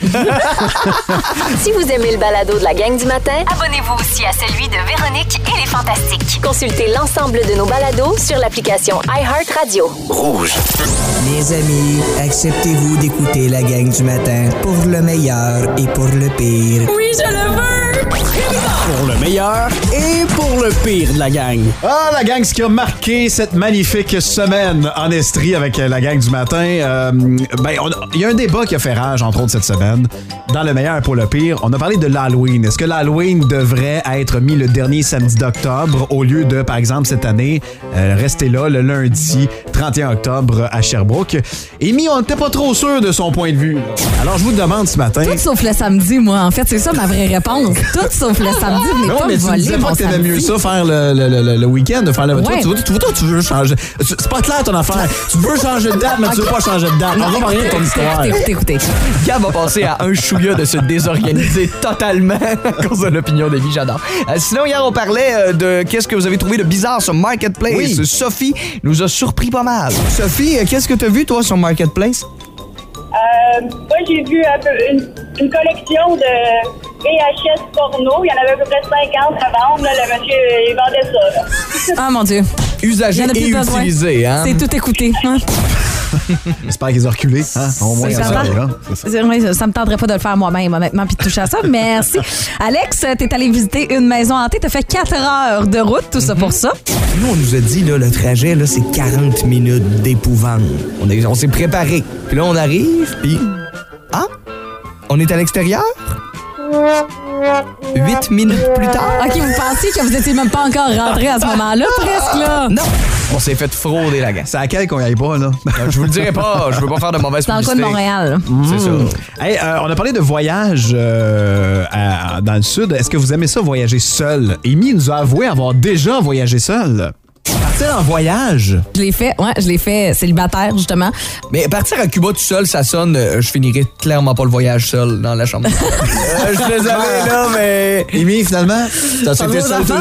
Si vous aimez le balado de la gang du matin, Abonnez-vous aussi à celui de Véronique et les Fantastiques. consultez l'ensemble de nos balados sur l'application iHeartRadio. Rouge. Les amis, acceptez-vous d'écouter la gang du matin pour le meilleur et pour le pire. Oui, je le veux! Pour le meilleur et pour le pire de la gang. Ah, la gang, ce qui a marqué cette magnifique semaine en Estrie avec la gang du matin. Euh, ben, il y a un débat qui a fait rage, entre autres, cette semaine. Dans le meilleur et pour le pire, on a parlé de l'Halloween. Est-ce que l'Halloween devrait être mis le dernier samedi d'octobre au lieu de, par exemple, cette année, euh, rester là le lundi trente et un octobre à Sherbrooke? Amy, on n'était pas trop sûr de son point de vue. Alors, je vous demande ce matin... Tout sauf le samedi, moi. En fait, c'est ça ma vraie réponse. Tout sauf le samedi. Venez Non, pas mais me tu me voler disais pas mon que t'aimais samedi. mieux ça, faire le, le, le, le week-end, de faire le... Toi, Ouais. tu, veux, tu, veux, toi, tu veux changer... C'est pas clair, ton affaire. Tu veux changer de date, mais tu veux pas changer de date. On va rien de ton histoire. Écoutez, écoutez, écoutez. Gab va passer à un chouïa de se désorganiser totalement à cause de l'opinion d'Amy, j'adore. Euh, sinon, hier, on parlait euh, de qu'est-ce que vous avez trouvé de bizarre sur Marketplace. Oui. Sophie nous a surpris pas mal. Sophie, euh, qu'est-ce que t'as vu, toi, sur Marketplace? Euh, moi, j'ai vu un peu une, une collection de V H S porno. Il y en avait à peu près cinquante à vendre. Là. Le monsieur, il vendait ça. Là. Ah, mon Dieu. Usagé Il y en a plus et besoin. utilisé, hein? C'est tout écouté. Hein? J'espère qu'ils ont reculé. Hein? Au moins, C'est ça, certain. là. C'est ça. C'est- oui, ça me tenterait pas de le faire moi-même, honnêtement, puis de toucher à ça. Merci. Alex, t'es allé visiter une maison hantée. T'as fait quatre heures de route, tout ça pour ça. Nous, on nous a dit, là, le trajet, là, c'est quarante minutes d'épouvante. On, est- on s'est préparé. Puis là, on arrive, puis... Ah? On est à l'extérieur? Huit minutes plus tard? OK, vous pensiez que vous étiez même pas encore rentré à ce moment-là, presque, là? Non! On s'est fait frauder, la gang. C'est à quel qu'on y aille pas, là? Je vous le dirai pas. Je veux pas faire de mauvaise C'est dans le publicité. coin de Montréal. C'est ça. Hey, euh, on a parlé de voyage euh, à- dans le sud. Est-ce que vous aimez ça voyager seul? Amy nous a avoué avoir déjà voyagé seul. Partir en voyage. Je l'ai fait, ouais, je l'ai fait célibataire, justement. Mais partir à Cuba tout seul, ça sonne. euh, je finirai clairement pas le voyage seul dans la chambre. euh, je suis désolé, là, mais. Amy, finalement, t'as été seul tout le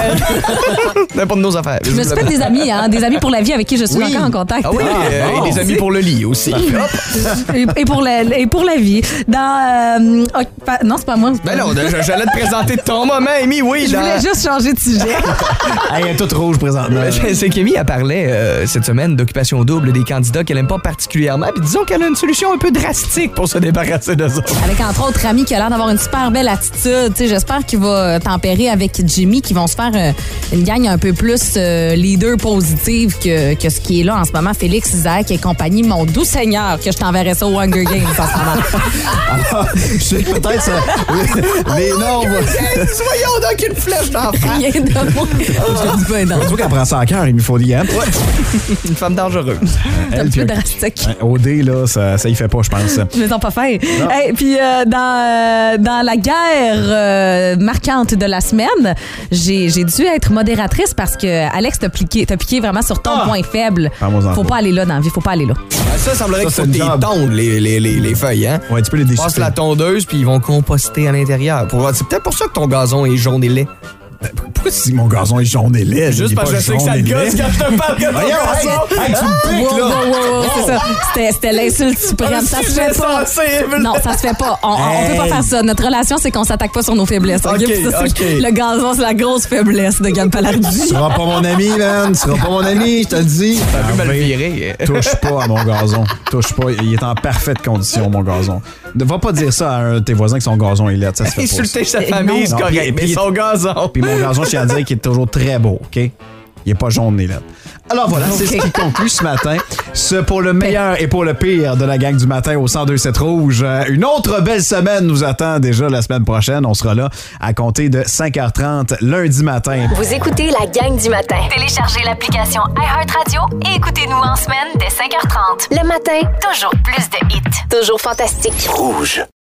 long. C'est pas de nos affaires. Je me suis fait des amis, hein, des amis pour la vie avec qui je suis Oui. encore en contact. Ah oui, euh, bon. et des amis pour le lit aussi. Hop. et, et pour la, et pour la vie. Dans. euh, ok, pas- non, c'est pas moi. c'est pas Ben non, moi. j'allais te présenter ton moment, Amy, oui. Je dans- voulais juste changer de sujet. Hey, elle est toute rouge présentement. Ben, c'est qu'Amy, elle parlait euh, cette semaine d'occupation double des candidats qu'elle aime pas particulièrement. Puis disons qu'elle a une solution un peu drastique pour se débarrasser de ça. Avec entre autres Rami qui a l'air d'avoir une super belle attitude. Tu sais, j'espère qu'il va tempérer avec Jimmy, qui vont se faire euh, une gang un peu plus euh, leader positive que, que ce qui est là en ce moment. Félix, Isaac et compagnie, mon doux Seigneur, que je t'enverrai ça au Hunger Games en ce moment. Alors, je sais que peut-être ça. Les, les noms. Voyons donc une flèche d'en face. Rien de moi. Je dis pas non. Tu vois qu'elle prend ça à cœur, il me faut dire. Une femme dangereuse. C'est un peu drastique. O D, là, ça, ça y fait pas, je pense. Je ne sens pas faire. Hey, puis euh, dans, euh, dans la guerre euh, marquante de la semaine, j'ai j'ai dû être modératrice parce que Alex t'a piqué, t'a piqué vraiment sur ton Ah! point faible. Parle-moi-en Faut pas. pas aller là dans la vie, faut pas aller là. Ça, ça semblerait Ça, qu'il c'est faut une que job. tondre les, les, les, les feuilles, hein? Ouais, tu peux les Passe déchirer. la tondeuse, puis ils vont composter à l'intérieur. Pour- C'est peut-être pour ça que ton gazon est jaune et laid. Pourquoi si mon gazon est jaune et laid? Juste parce que je sais que ça te gosse quand je te parle de ton Voyons, hey, gazon. hey, tu me piques, Wow, là! wow, wow, wow, c'est ça. C'était, c'était l'insulte suprême. Un Ça se sujet fait pas. sensible. Non, ça se fait pas. On, on Hey. peut pas faire ça. Notre relation, c'est qu'on s'attaque pas sur nos faiblesses. ok? Ok, Puis ça, c'est- ok. Le gazon, c'est la grosse faiblesse de Gab Palardi. Tu seras pas mon ami, man. Tu seras pas mon ami, je te le dis. T'as vu mal Hervé, virer. touche pas à mon gazon. Touche pas. Il est en parfaite condition, mon gazon. Ne va pas dire ça à un de tes voisins que son gazon est laid. Ça se fait pas. ça. Insulter sa Eh, famille, non. c'est Non, correct, puis- mais puis- son gazon. Puis mon gazon, je tiens à dire qu'il est toujours très beau, OK? Il est pas jaune, les lettres. Alors voilà, c'est Okay. ce qui conclut ce matin. Ce pour le meilleur et pour le pire de la gang du matin au cent deux sept Rouge. Euh, Une autre belle semaine nous attend déjà la semaine prochaine. On sera là à compter de cinq heures trente lundi matin. Vous écoutez la gang du matin. Téléchargez l'application iHeartRadio et écoutez-nous en semaine dès cinq heures trente. Le matin, Toujours plus de hits. toujours fantastique. Rouge.